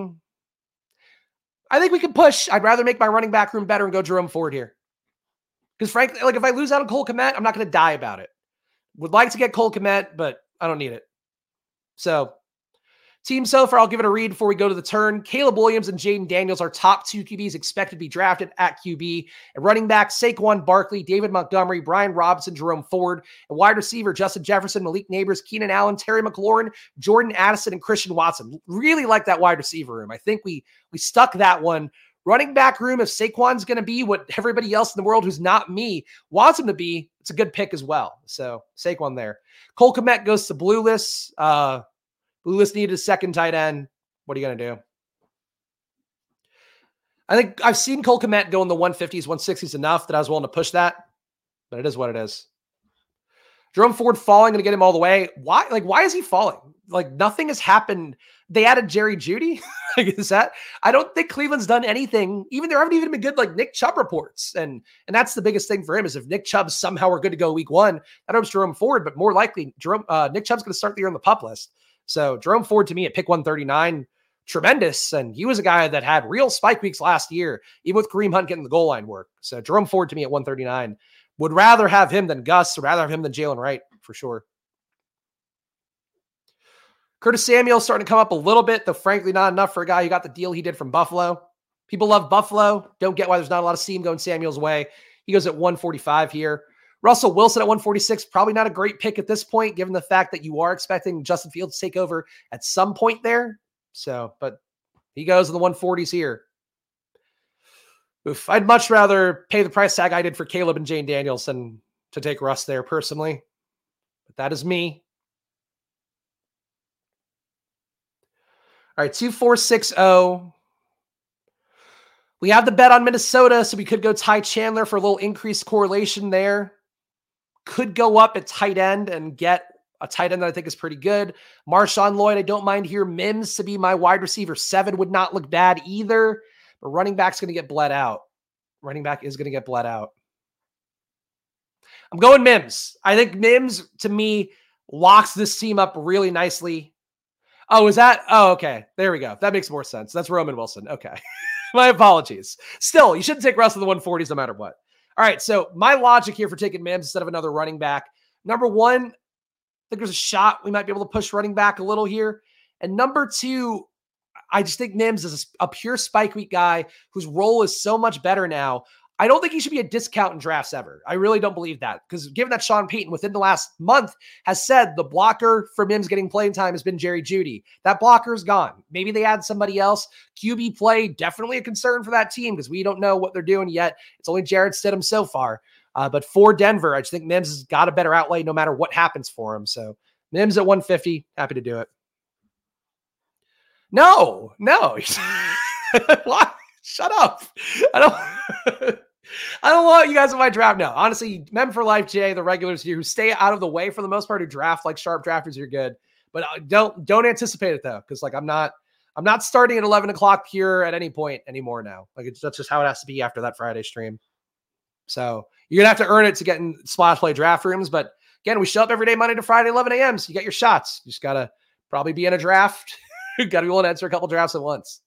I think we can push. I'd rather make my running back room better and go Jerome Ford here. Because frankly, if I lose out on Cole Kmet, I'm not going to die about it. Would like to get Cole Kmet, but I don't need it. So Team so far, I'll give it a read before we go to the turn. Caleb Williams and Jaden Daniels are top 2 QBs expected to be drafted at QB. And running back, Saquon Barkley, David Montgomery, Brian Robinson, Jerome Ford. And wide receiver, Justin Jefferson, Malik Neighbors, Keenan Allen, Terry McLaurin, Jordan Addison, and Christian Watson. Really like that wide receiver room. I think we stuck that one. Running back room, if Saquon's going to be what everybody else in the world who's not me wants him to be, it's a good pick as well. So Saquon there. Cole Kmet goes to Blue List. Blue List needed a second tight end. What are you going to do? I think I've seen Cole Kmet go in the 150s, 160s enough that I was willing to push that, but it is what it is. Jerome Ford falling, going to get him all the way. Why? Like, why is he falling? Like, nothing has happened. They added Jerry Jeudy. Is that? I don't think Cleveland's done anything. Even there haven't even been good like Nick Chubb reports, and that's the biggest thing for him is if Nick Chubb somehow are good to go week 1, that helps Jerome Ford. But more likely, Nick Chubb's going to start the year on the PUP list. So Jerome Ford to me at pick 139, tremendous. And he was a guy that had real spike weeks last year, even with Kareem Hunt getting the goal line work. So Jerome Ford to me at 139. Would rather have him than Gus, would rather have him than Jalen Wright for sure. Curtis Samuel starting to come up a little bit, though frankly not enough for a guy who got the deal he did from Buffalo. People love Buffalo. Don't get why there's not a lot of steam going Samuel's way. He goes at 145 here. Russell Wilson at 146, probably not a great pick at this point, given the fact that you are expecting Justin Fields to take over at some point there. So, but he goes in the 140s here. Oof, I'd much rather pay the price tag I did for Caleb and Jane Daniels than to take Russ there personally. But that is me. All right, 2460. We have the bet on Minnesota, so we could go Ty Chandler for a little increased correlation there. Could go up at tight end and get a tight end that I think is pretty good. Marshawn Lloyd, I don't mind here. Mims to be my wide receiver 7 would not look bad either. But running back's going to get bled out. Running back is going to get bled out. I'm going Mims. I think Mims, to me, locks this team up really nicely. Oh, is that? Oh, okay. There we go. That makes more sense. That's Roman Wilson. Okay. My apologies. Still, you shouldn't take Russ in the 140s no matter what. All right, so my logic here for taking Mims instead of another running back. Number 1, I think there's a shot we might be able to push running back a little here. And number 2, I just think Mims is a pure spike week guy whose role is so much better now. I don't think he should be a discount in drafts ever. I really don't believe that because given that Sean Payton within the last month has said the blocker for Mims getting playing time has been Jerry Jeudy. That blocker is gone. Maybe they add somebody else. QB play, definitely a concern for that team because we don't know what they're doing yet. It's only Jarrett Stidham so far. But for Denver, I just think Mims has got a better outlay no matter what happens for him. So Mims at 150, happy to do it. No. What? Shut up. I don't want you guys in my draft now. Honestly, Mem for Life, Jay, the regulars here who stay out of the way for the most part, who draft like sharp drafters, you're good. But don't anticipate it though, because like I'm not starting at 11 o'clock pure at any point anymore now. Like that's just how it has to be after that Friday stream. So you're gonna have to earn it to get in Splash Play draft rooms. But again, we show up every day, Monday to Friday, 11 a.m. So you get your shots. You just gotta probably be in a draft. Gotta be willing to answer a couple drafts at once.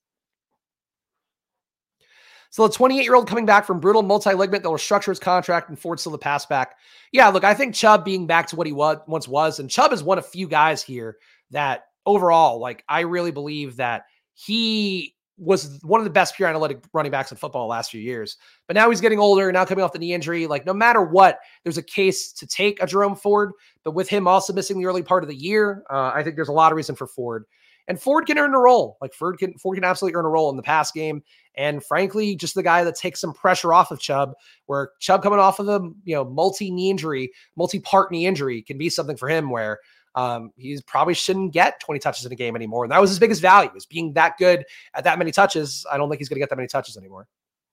So the 28-year-old coming back from brutal multi-ligament that will structure his contract and Ford still the pass back. Yeah, look, I think Chubb being back to what he once was, and Chubb is one of few guys here that overall, like, I really believe that he was one of the best pure analytic running backs in football the last few years. But now he's getting older, now coming off the knee injury. Like, no matter what, there's a case to take a Jerome Ford. But with him also missing the early part of the year, I think there's a lot of reason for Ford. And Ford can earn a role. Like Ford can absolutely earn a role in the pass game. And frankly, just the guy that takes some pressure off of Chubb, where Chubb coming off of a multi-part knee injury can be something for him where he probably shouldn't get 20 touches in a game anymore. And that was his biggest value, is being that good at that many touches. I don't think he's going to get that many touches anymore.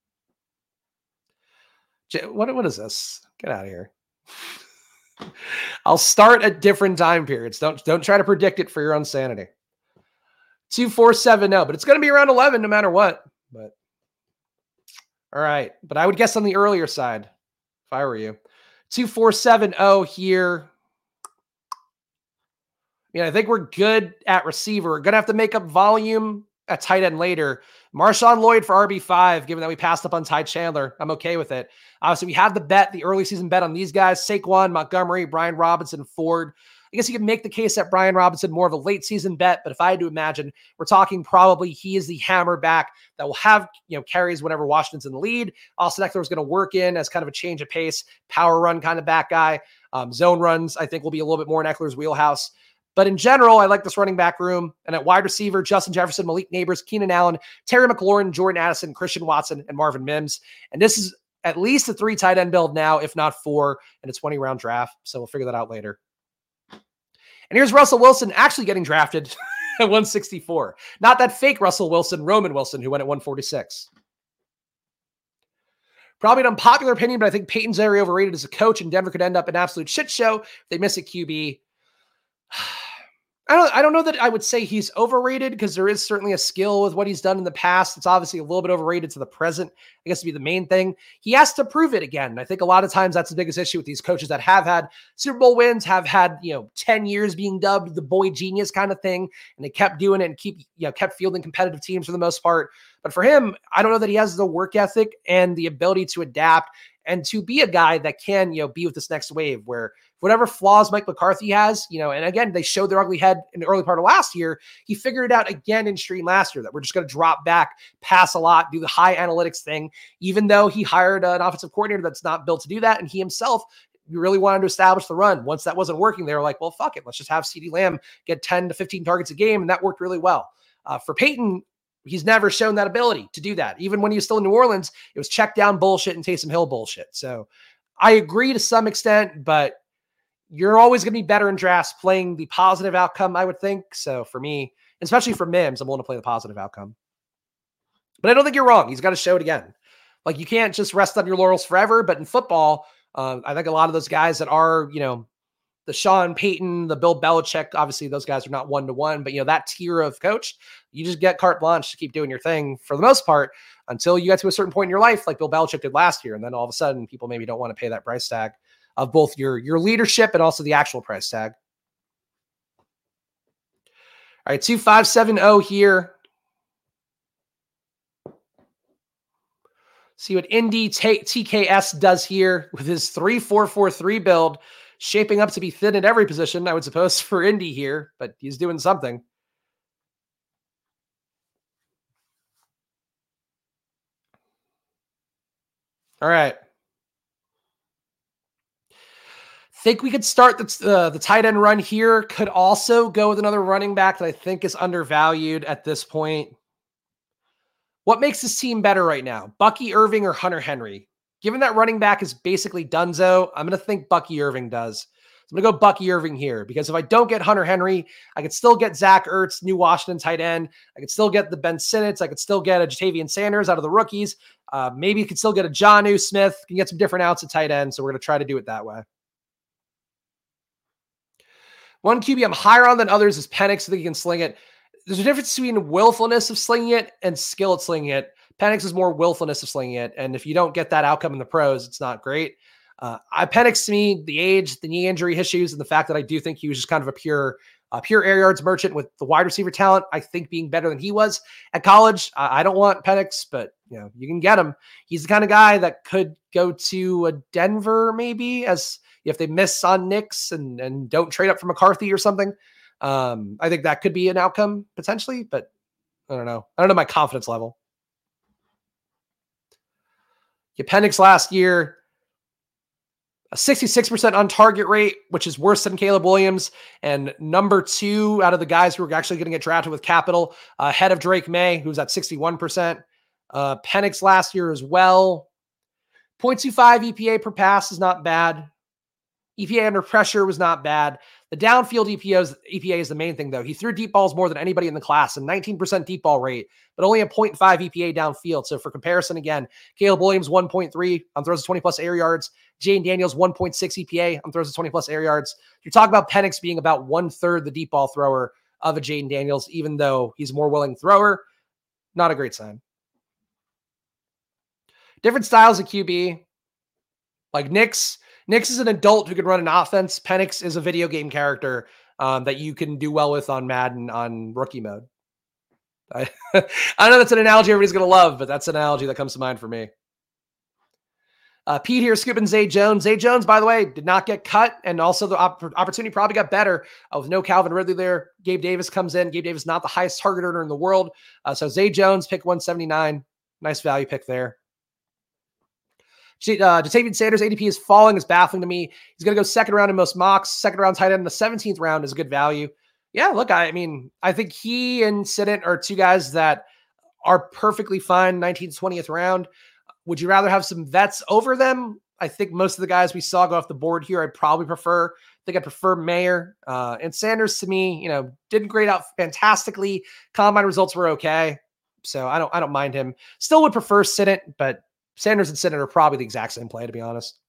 What is this? Get out of here. I'll start at different time periods. Don't try to predict it for your own sanity. 2470, but it's going to be around 11 no matter what. But all right, but I would guess on the earlier side if I were you. 2470 here. I think we're good at receiver. We're going to have to make up volume at tight end later. Marshawn Lloyd for RB5, given that we passed up on Ty Chandler. I'm okay with it. Obviously, we have the early season bet on these guys: Saquon, Montgomery, Brian Robinson, Ford. I guess you can make the case that Brian Robinson more of a late season bet, but if I had to imagine, we're talking probably he is the hammer back that will have, carries whenever Washington's in the lead. Austin Eckler is going to work in as kind of a change of pace, power run kind of back guy. Zone runs, I think, will be a little bit more in Eckler's wheelhouse. But in general, I like this running back room. And at wide receiver, Justin Jefferson, Malik Neighbors, Keenan Allen, Terry McLaurin, Jordan Addison, Christian Watson, and Marvin Mims. And this is at least a 3 tight end build now, if not 4, in a 20-round draft. So we'll figure that out later. And here's Russell Wilson actually getting drafted at 164. Not that fake Russell Wilson, Roman Wilson, who went at 146. Probably an unpopular opinion, but I think Peyton's very overrated as a coach, and Denver could end up an absolute shit show if they miss a QB. I don't know that I would say he's overrated, because there is certainly a skill with what he's done in the past. It's obviously a little bit overrated to the present, I guess, to be the main thing. He has to prove it again. I think a lot of times that's the biggest issue with these coaches that have had Super Bowl wins, have had, 10 years being dubbed the boy genius kind of thing. And they kept doing it and kept fielding competitive teams for the most part. But for him, I don't know that he has the work ethic and the ability to adapt and to be a guy that can, be with this next wave, where whatever flaws Mike McCarthy has, and again, they showed their ugly head in the early part of last year. He figured it out again in Stream last year, that we're just going to drop back, pass a lot, do the high analytics thing, even though he hired an offensive coordinator that's not built to do that. And he himself really wanted to establish the run. Once that wasn't working, they were like, well, fuck it. Let's just have CeeDee Lamb get 10 to 15 targets a game. And that worked really well. For Peyton, he's never shown that ability to do that. Even when he was still in New Orleans, it was check down bullshit and Taysom Hill bullshit. So I agree to some extent, but you're always going to be better in drafts playing the positive outcome, I would think. So for me, especially for Mims, I'm willing to play the positive outcome. But I don't think you're wrong. He's got to show it again. Like, you can't just rest on your laurels forever. But in football, I think a lot of those guys that are, the Sean Payton, the Bill Belichick, obviously those guys are not one-to-one, but that tier of coach, you just get carte blanche to keep doing your thing for the most part until you get to a certain point in your life, like Bill Belichick did last year. And then all of a sudden people maybe don't want to pay that price tag of both your leadership and also the actual price tag. All right, 2570 here. See what Indy TKS does here with his 3-4-4-3 build, shaping up to be thin at every position, I would suppose, for Indy here, but he's doing something. All right. Think we could start the tight end run here. Could also go with another running back that I think is undervalued at this point. What makes this team better right now? Bucky Irving or Hunter Henry? Given that running back is basically donezo, I'm going to think Bucky Irving does. So I'm going to go Bucky Irving here, because if I don't get Hunter Henry, I could still get Zach Ertz, new Washington tight end. I could still get the Ben Sinnott. I could still get a Jatavian Sanders out of the rookies. Maybe you could still get a Jonnu Smith. You can get some different outs at tight end. So we're going to try to do it that way. One QB I'm higher on than others is Penix. I think he can sling it. There's a difference between willfulness of slinging it and skill at slinging it. Penix is more willfulness of slinging it. And if you don't get that outcome in the pros, it's not great. Penix, to me, the age, the knee injury issues, and the fact that I do think he was just kind of a pure air yards merchant with the wide receiver talent, I think being better than he was at college. I don't want Penix, but you can get him. He's the kind of guy that could go to a Denver maybe, as if they miss on Nix and don't trade up for McCarthy or something. I think that could be an outcome potentially, but I don't know. I don't know my confidence level. Penix last year, a 66% on target rate, which is worse than Caleb Williams, and number 2 out of the guys who are actually going to get drafted with capital, ahead of Drake May, who's at 61%. Penix last year as well. 0.25 EPA per pass is not bad. EPA under pressure was not bad. The downfield EPA is the main thing, though. He threw deep balls more than anybody in the class, a 19% deep ball rate, but only a 0.5 EPA downfield. So for comparison, again, Caleb Williams, 1.3 on throws of 20-plus air yards. Jane Daniels, 1.6 EPA on throws of 20-plus air yards. You're talking about Penix being about 1/3 the deep ball thrower of a Jane Daniels, even though he's a more willing thrower. Not a great sign. Different styles of QB. Like Nix is an adult who can run an offense. Penix is a video game character that you can do well with on Madden on rookie mode. I know that's an analogy everybody's going to love, but that's an analogy that comes to mind for me. Pete here scooping Zay Jones. Zay Jones, by the way, did not get cut, and also the opportunity probably got better with no Calvin Ridley there. Gabe Davis comes in. Gabe Davis not the highest target earner in the world. So Zay Jones, pick 179. Nice value pick there. Ja'Tavion Sanders ADP is falling, is baffling to me. He's going to go second round in most mocks. Second round tight end in the 17th round is a good value. Yeah, look, I mean, I think he and Sidant are two guys that are perfectly fine 19th, 20th round. Would you rather have some vets over them? I think most of the guys we saw go off the board here, I'd probably prefer. I think I'd prefer Mayer. And Sanders, to me, didn't grade out fantastically. Combine results were okay. So I don't mind him. Still would prefer Sidant, but Sanders and Sidant are probably the exact same play, to be honest.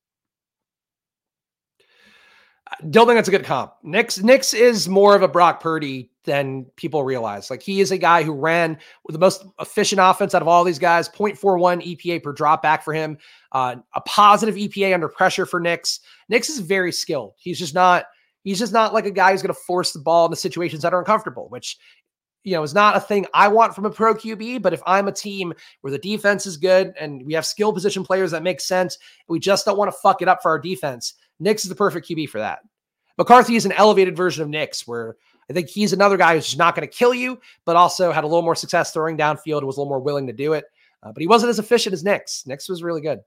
Don't think that's a good comp. Nix is more of a Brock Purdy than people realize. Like, he is a guy who ran with the most efficient offense out of all these guys. 0.41 EPA per drop back for him. A positive EPA under pressure for Nix. Nix is very skilled. He's just not like a guy who's going to force the ball into situations that are uncomfortable, which is not a thing I want from a pro QB. But if I'm a team where the defense is good and we have skill position players that make sense, and we just don't want to fuck it up for our defense, Nix is the perfect QB for that. McCarthy is an elevated version of Nix, where I think he's another guy who's just not going to kill you, but also had a little more success throwing downfield, was a little more willing to do it. But he wasn't as efficient as Nix. Nix was really good.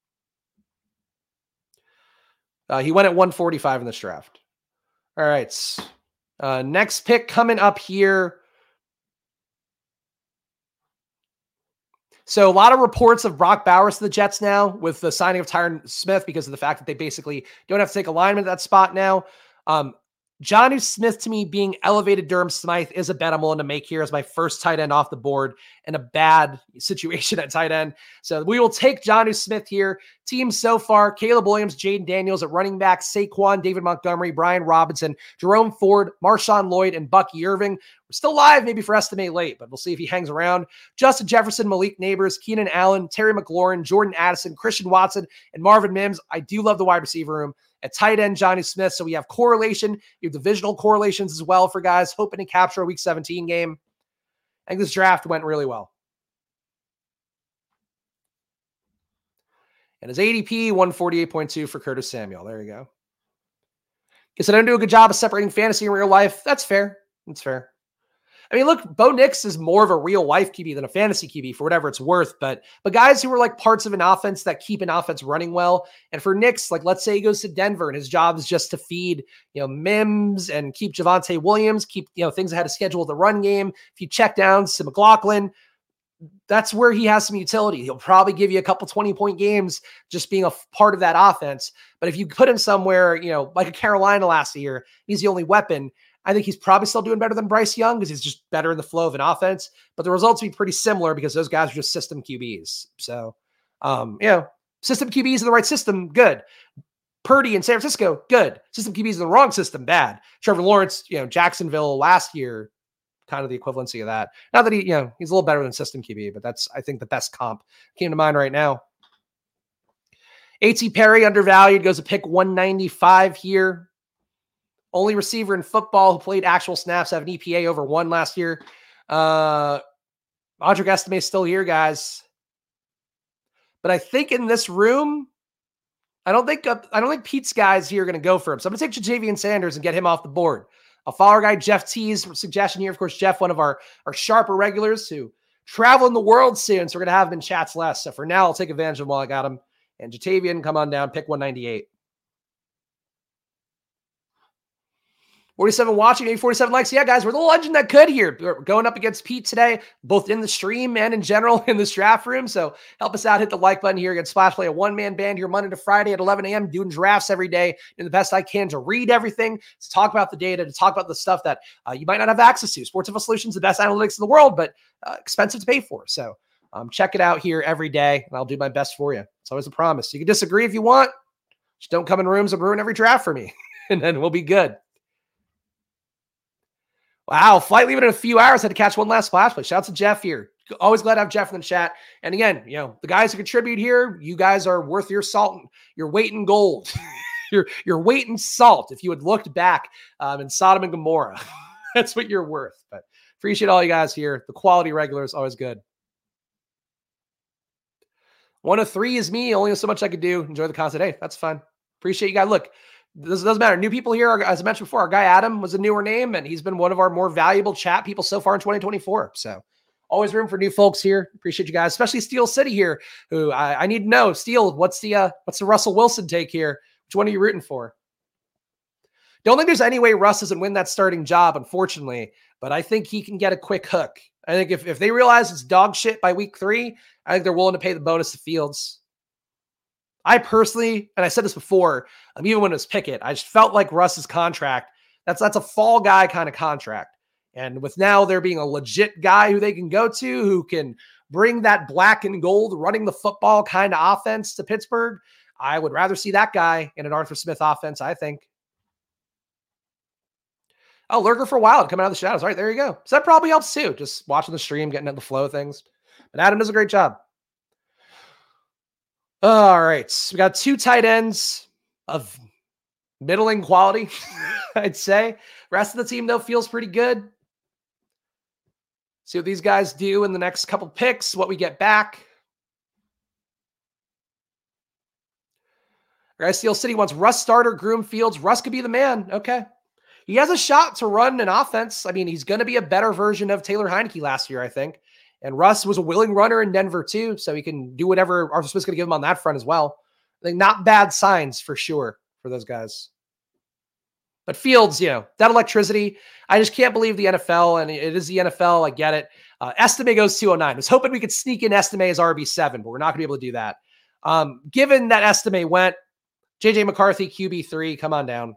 He went at 145 in this draft. All right. Next pick coming up here. So a lot of reports of Brock Bowers to the Jets now with the signing of Tyron Smith, because of the fact that they basically don't have to take alignment at that spot now. Jonnu Smith, to me, being elevated Durham Smythe is a bet I'm willing to make here as my first tight end off the board in a bad situation at tight end. So we will take Jonnu Smith here. Teams so far: Caleb Williams, Jaden Daniels at running back, Saquon, David Montgomery, Brian Robinson, Jerome Ford, Marshawn Lloyd, and Bucky Irving. We're still live maybe for estimate late, but we'll see if he hangs around. Justin Jefferson, Malik Neighbors, Keenan Allen, Terry McLaurin, Jordan Addison, Christian Watson, and Marvin Mims. I do love the wide receiver room. At tight end, Jonnu Smith. So we have correlation. You have divisional correlations as well for guys hoping to capture a Week 17 game. I think this draft went really well. And his ADP, 148.2 for Curtis Samuel. There you go. Guess I don't do a good job of separating fantasy and real life. That's fair. That's fair. I mean, look, Bo Nix is more of a real life QB than a fantasy QB for whatever it's worth. But guys who are like parts of an offense that keep an offense running well. And for Nix, like, let's say he goes to Denver and his job is just to feed, Mims and keep Javonte Williams, keep, things ahead of schedule with the run game. If you check down to McLaughlin, that's where he has some utility. He'll probably give you a couple 20-point games just being a part of that offense. But if you put him somewhere, like a Carolina last year, he's the only weapon. I think he's probably still doing better than Bryce Young because he's just better in the flow of an offense. But the results will be pretty similar because those guys are just system QBs. So, system QBs in the right system, good. Purdy in San Francisco, good. System QBs in the wrong system, bad. Trevor Lawrence, Jacksonville last year, kind of the equivalency of that. Not that he's a little better than system QB, but that's, I think, the best comp came to mind right now. A.T. Perry, undervalued, goes to pick 195 here. Only receiver in football who played actual snaps, have an EPA over 1 last year. Audric Estime is still here, guys. But I think in this room, I don't think Pete's guys here are going to go for him. So I'm going to take Ja'Tavion Sanders and get him off the board. I'll follow our guy Jeff T's suggestion here. Of course, Jeff, one of our sharper regulars who travel in the world soon. So we're going to have him in chats less. So for now, I'll take advantage of him while I got him. And Ja'Tavion, come on down, pick 198. 47 watching, maybe 47 likes. Yeah, guys, we're the legend that could here. We're going up against Pete today, both in the stream and in general in this draft room. So help us out. Hit the like button here against Splash Play, a one-man band here Monday to Friday at 11 a.m. doing drafts every day. Doing the best I can to read everything, to talk about the data, to talk about the stuff that you might not have access to. Sports Info Solutions, the best analytics in the world, but expensive to pay for. So check it out here every day, and I'll do my best for you. It's always a promise. You can disagree if you want. Just don't come in rooms and ruin every draft for me, and then we'll be good. Wow, flight leaving in a few hours. Had to catch one last Splash Play. Shout out to Jeff here. Always glad to have Jeff in the chat. And again, the guys who contribute here, you guys are worth your salt, your weight in gold, your weight in salt. If you had looked back in Sodom and Gomorrah, that's what you're worth. But appreciate all you guys here. The quality regular is always good. One of three is me. Only so much I could do. Enjoy the content. Hey, that's fine. Appreciate you guys. Look, this doesn't matter. New people here, as I mentioned before, our guy Adam was a newer name, and he's been one of our more valuable chat people so far in 2024. So always room for new folks here. Appreciate you guys, especially Steel City here, who I need to know. Steel, what's the Russell Wilson take here? Which one are you rooting for? Don't think there's any way Russ doesn't win that starting job, unfortunately, but I think he can get a quick hook. I think if they realize it's dog shit by week 3, I think they're willing to pay the bonus to Fields. I personally, and I said this before, even when it was Pickett, I just felt like Russ's contract, that's a fall guy kind of contract. And with now there being a legit guy who they can go to, who can bring that black and gold running the football kind of offense to Pittsburgh, I would rather see that guy in an Arthur Smith offense, I think. Oh, Lurker for Wild coming out of the shadows. All right, there you go. So that probably helps too. Just watching the stream, getting into the flow of things. But Adam does a great job. All right. So we got 2 tight ends of middling quality, I'd say. Rest of the team, though, feels pretty good. See what these guys do in the next couple picks, what we get back. All right, Steel City wants Russ starter, Groom Fields. Russ could be the man. Okay. He has a shot to run an offense. I mean, he's going to be a better version of Taylor Heineke last year, I think. And Russ was a willing runner in Denver too, so he can do whatever Arthur Smith's going to give him on that front as well. I think not bad signs for sure for those guys. But Fields, that electricity, I just can't believe the NFL, and it is the NFL, I get it. Estime goes 209. I was hoping we could sneak in Estime as RB7, but we're not going to be able to do that. Given that Estime went, JJ McCarthy, QB3, come on down.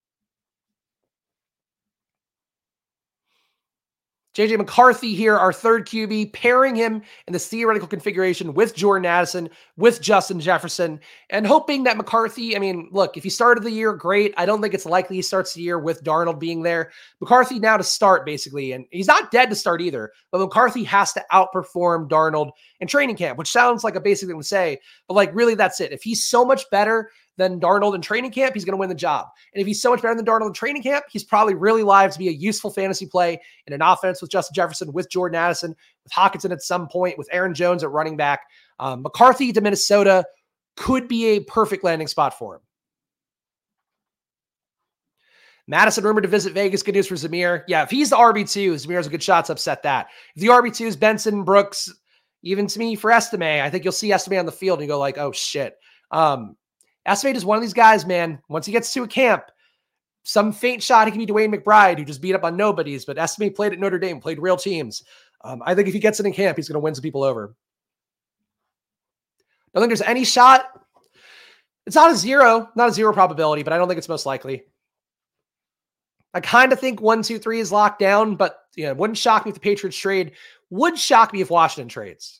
JJ McCarthy here, our third QB, pairing him in this theoretical configuration with Jordan Addison, with Justin Jefferson, and hoping that McCarthy, I mean, look, if he started the year, great. I don't think it's likely he starts the year with Darnold being there. McCarthy now to start, basically, and he's not dead to start either, but McCarthy has to outperform Darnold in training camp, which sounds like a basic thing to say, but really that's it. If he's so much better than Darnold in training camp, he's going to win the job. And if he's so much better than Darnold in training camp, he's probably really live to be a useful fantasy play in an offense with Justin Jefferson, with Jordan Addison, with Hockenson at some point, with Aaron Jones at running back. McCarthy to Minnesota could be a perfect landing spot for him. Madison rumored to visit Vegas. Good news for Zamir. Yeah, if he's the RB2, Zamir has a good shot to upset that. If the RB2 is Benson, Brooks, even to me for Estime, I think you'll see Estime on the field and you go like, oh shit. Estime is one of these guys, man. Once he gets to a camp, some faint shot, he can be Dwayne McBride, who just beat up on nobodies, but Estime played at Notre Dame, played real teams. I think if he gets it in camp, he's going to win some people over. I don't think there's any shot. It's not a zero probability, but I don't think it's most likely. I kind of think 1, 2, 3 is locked down, but it wouldn't shock me if the Patriots trade. Would shock me if Washington trades.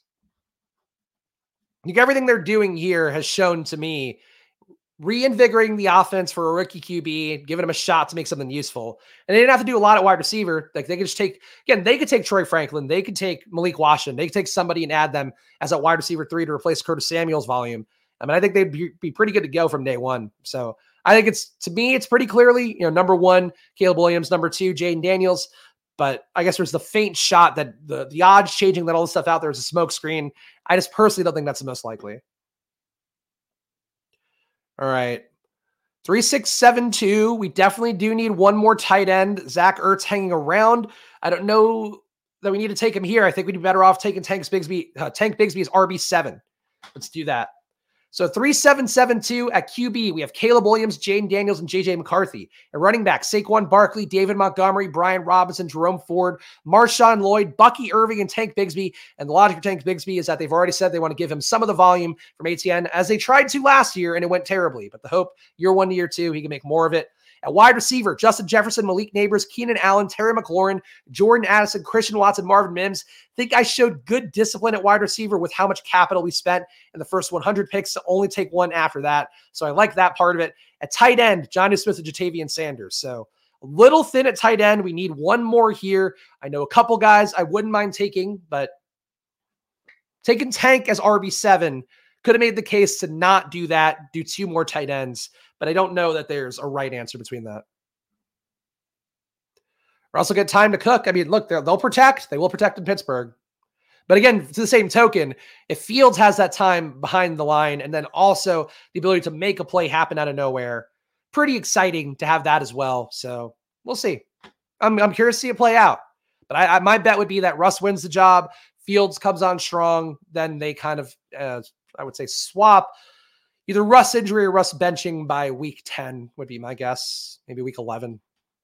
I think everything they're doing here has shown to me reinvigorating the offense for a rookie QB, giving him a shot to make something useful. And they didn't have to do a lot at wide receiver. Like they could just take, again, they could take Troy Franklin. They could take Malik Washington. They could take somebody and add them as a wide receiver 3 to replace Curtis Samuel's volume. I mean, I think they'd be pretty good to go from day one. So I think to me, it's pretty clearly, number 1, Caleb Williams, number 2, Jaden Daniels. But I guess there's the faint shot that the odds changing, that all the stuff out there is a smoke screen. I just personally don't think that's the most likely. All right. 3672. We definitely do need one more tight end. Zach Ertz hanging around. I don't know that we need to take him here. I think we'd be better off taking Tank Bigsby as RB7. Let's do that. So 3772 at QB, we have Caleb Williams, Jaden Daniels, and JJ McCarthy. At running back, Saquon Barkley, David Montgomery, Brian Robinson, Jerome Ford, Marshawn Lloyd, Bucky Irving, and Tank Bigsby. And the logic for Tank Bigsby is that they've already said they want to give him some of the volume from ATN, as they tried to last year, and it went terribly. But the hope, year 1 to year 2, he can make more of it. At wide receiver, Justin Jefferson, Malik Neighbors, Keenan Allen, Terry McLaurin, Jordan Addison, Christian Watson, Marvin Mims. I think I showed good discipline at wide receiver with how much capital we spent in the first 100 picks to only take one after that. So I like that part of it. At tight end, Jonnu Smith and Jatavian Sanders. So a little thin at tight end. We need one more here. I know a couple guys I wouldn't mind taking, but taking Tank as RB7 could have made the case to not do that, do 2 more tight ends. But I don't know that there's a right answer between that. We're also get time to cook. I mean, look, they'll protect. They will protect in Pittsburgh. But again, to the same token, if Fields has that time behind the line and then also the ability to make a play happen out of nowhere, pretty exciting to have that as well. So we'll see. I'm curious to see it play out. But my bet would be that Russ wins the job. Fields comes on strong. Then they kind of, I would say, swap either Russ injury or Russ benching by week 10 would be my guess. Maybe week 11.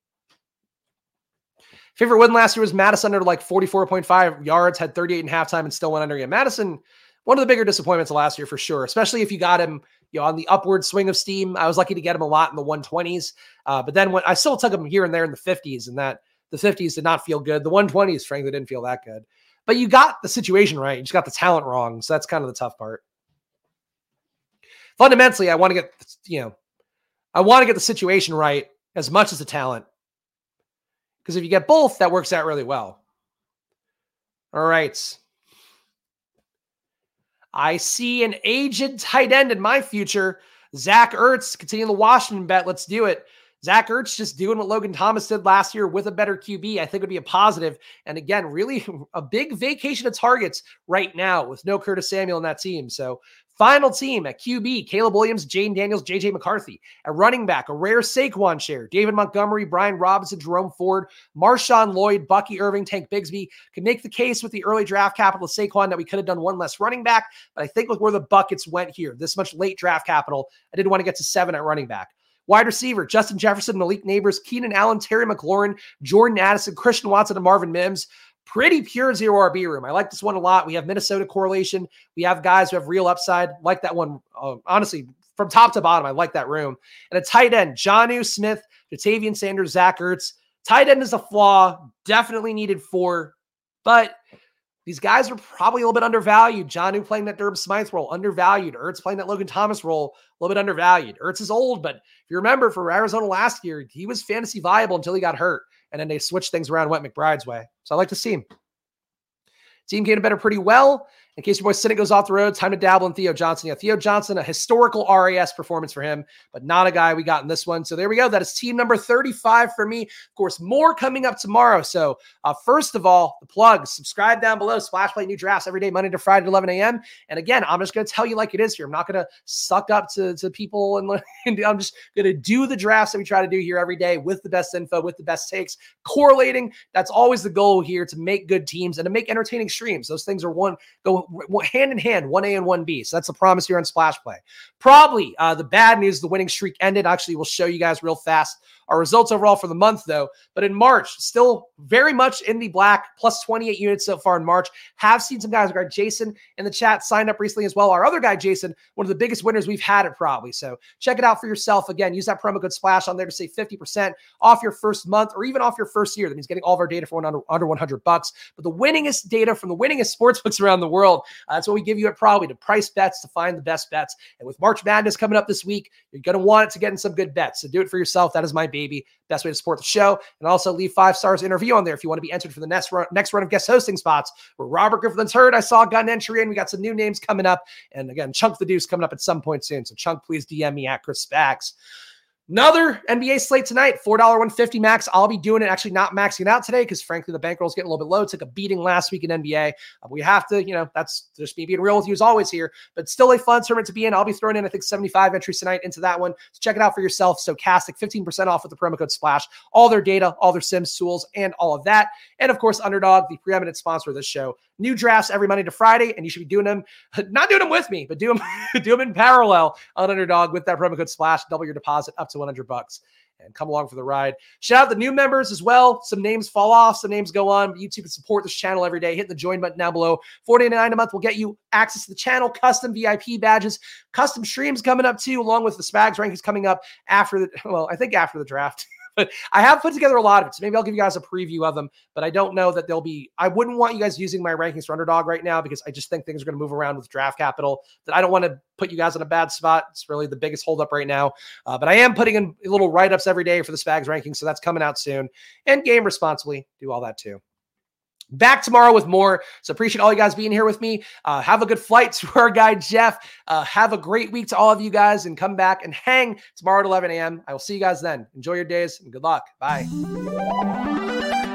Favorite win last year was Madison under like 44.5 yards, had 38 in halftime and still went under. Yeah, Madison, one of the bigger disappointments of last year for sure, especially if you got him on the upward swing of steam. I was lucky to get him a lot in the 120s. But then when I still took him here and there in the 50s, and that the 50s did not feel good. The 120s, frankly, didn't feel that good. But you got the situation right. You just got the talent wrong. So that's kind of the tough part. Fundamentally, I want to get the situation right as much as the talent. Because if you get both, that works out really well. All right. I see an aged tight end in my future. Zach Ertz, continuing the Washington bet. Let's do it. Zach Ertz just doing what Logan Thomas did last year with a better QB, I think would be a positive. And again, really a big vacation of targets right now with no Curtis Samuel in that team. So final team at QB, Caleb Williams, Jane Daniels, JJ McCarthy. At running back, a rare Saquon share, David Montgomery, Brian Robinson, Jerome Ford, Marshawn Lloyd, Bucky Irving, Tank Bigsby. Could make the case with the early draft capital of Saquon that we could have done one less running back. But I think with where the buckets went here, this much late draft capital, I didn't want to get to 7 at running back. Wide receiver, Justin Jefferson, Malik Neighbors, Keenan Allen, Terry McLaurin, Jordan Addison, Christian Watson, and Marvin Mims. Pretty pure 0 RB room. I like this one a lot. We have Minnesota correlation. We have guys who have real upside. Like that one, honestly, from top to bottom, I like that room. And a tight end, Jonnu Smith, Jatavian Sanders, Zach Ertz. Tight end is a flaw. Definitely needed 4. But these guys are probably a little bit undervalued. Jonnu playing that Durham Smythe role, undervalued. Ertz playing that Logan Thomas role, a little bit undervalued. Ertz is old, but if you remember for Arizona last year, he was fantasy viable until he got hurt. And then they switched things around, went McBride's way. So I like to see him. Team came better pretty well. In case your boy Cynic goes off the road, time to dabble in Theo Johnson. Yeah, Theo Johnson, a historical RAS performance for him, but not a guy we got in this one. So there we go. That is team number 35 for me. Of course, more coming up tomorrow. So first of all, the plugs. Subscribe down below. Splash Play new drafts every day, Monday to Friday at 11 a.m. And again, I'm just going to tell you like it is here. I'm not going to suck up to people, and I'm just going to do the drafts that we try to do here every day with the best info, with the best takes, correlating. That's always the goal here, to make good teams and to make entertaining streams. Those things are go hand in hand, 1A and 1B. So that's the promise here on Splash Play. Probably the bad news, the winning streak ended. Actually, we'll show you guys real fast our results overall for the month, though. But in March, still very much in the black, plus 28 units so far in March. Have seen some guys, like Jason in the chat, signed up recently as well. Our other guy, Jason, one of the biggest winners we've had it probably. So check it out for yourself. Again, use that promo code SPLASH on there to save 50% off your first month or even off your first year. That means getting all of our data for under $100. But the winningest data from the winningest sportsbooks around the world, that's what we give you at Probably, to price bets, to find the best bets. And with March Madness coming up this week, you're going to want it to get in some good bets. So do it for yourself. That is my baby. Best way to support the show. And also leave 5 stars interview on there if you want to be entered for the next run of guest hosting spots where Robert Griffin's heard. I saw got an entry in. We got some new names coming up. And again, Chunk the Deuce coming up at some point soon. So Chunk, please DM me at Chris Spags. Another NBA slate tonight, $4 150 max. I'll be doing it, actually not maxing out today because frankly, the bankroll's getting a little bit low. Took a beating last week in NBA. We have to, that's just me being real with you as always here, but still a fun tournament to be in. I'll be throwing in, I think, 75 entries tonight into that one. So check it out for yourself. Stochastic, 15% off with the promo code SPLASH. All their data, all their Sims tools, and all of that. And of course, Underdog, the preeminent sponsor of this show. New drafts every Monday to Friday, and you should be doing them, not doing them with me, but do them in parallel on Underdog with that promo code SPLASH. Double your deposit up to $100 and come along for the ride. Shout out the new members as well. Some names fall off, some names go on. YouTube can support this channel every day. Hit the join button down below. $49 a month will get you access to the channel, custom VIP badges, custom streams coming up too, along with the Spags rankings coming up after the draft. But I have put together a lot of it, so maybe I'll give you guys a preview of them, but I don't know that they'll be, I wouldn't want you guys using my rankings for Underdog right now because I just think things are going to move around with draft capital, that I don't want to put you guys in a bad spot. It's really the biggest holdup right now. But I am putting in little write-ups every day for the Spags rankings, so that's coming out soon. And game responsibly, do all that too. Back tomorrow with more. So appreciate all you guys being here with me. Have a good flight to our guy, Jeff. Have a great week to all of you guys, and come back and hang tomorrow at 11 a.m. I will see you guys then. Enjoy your days and good luck. Bye.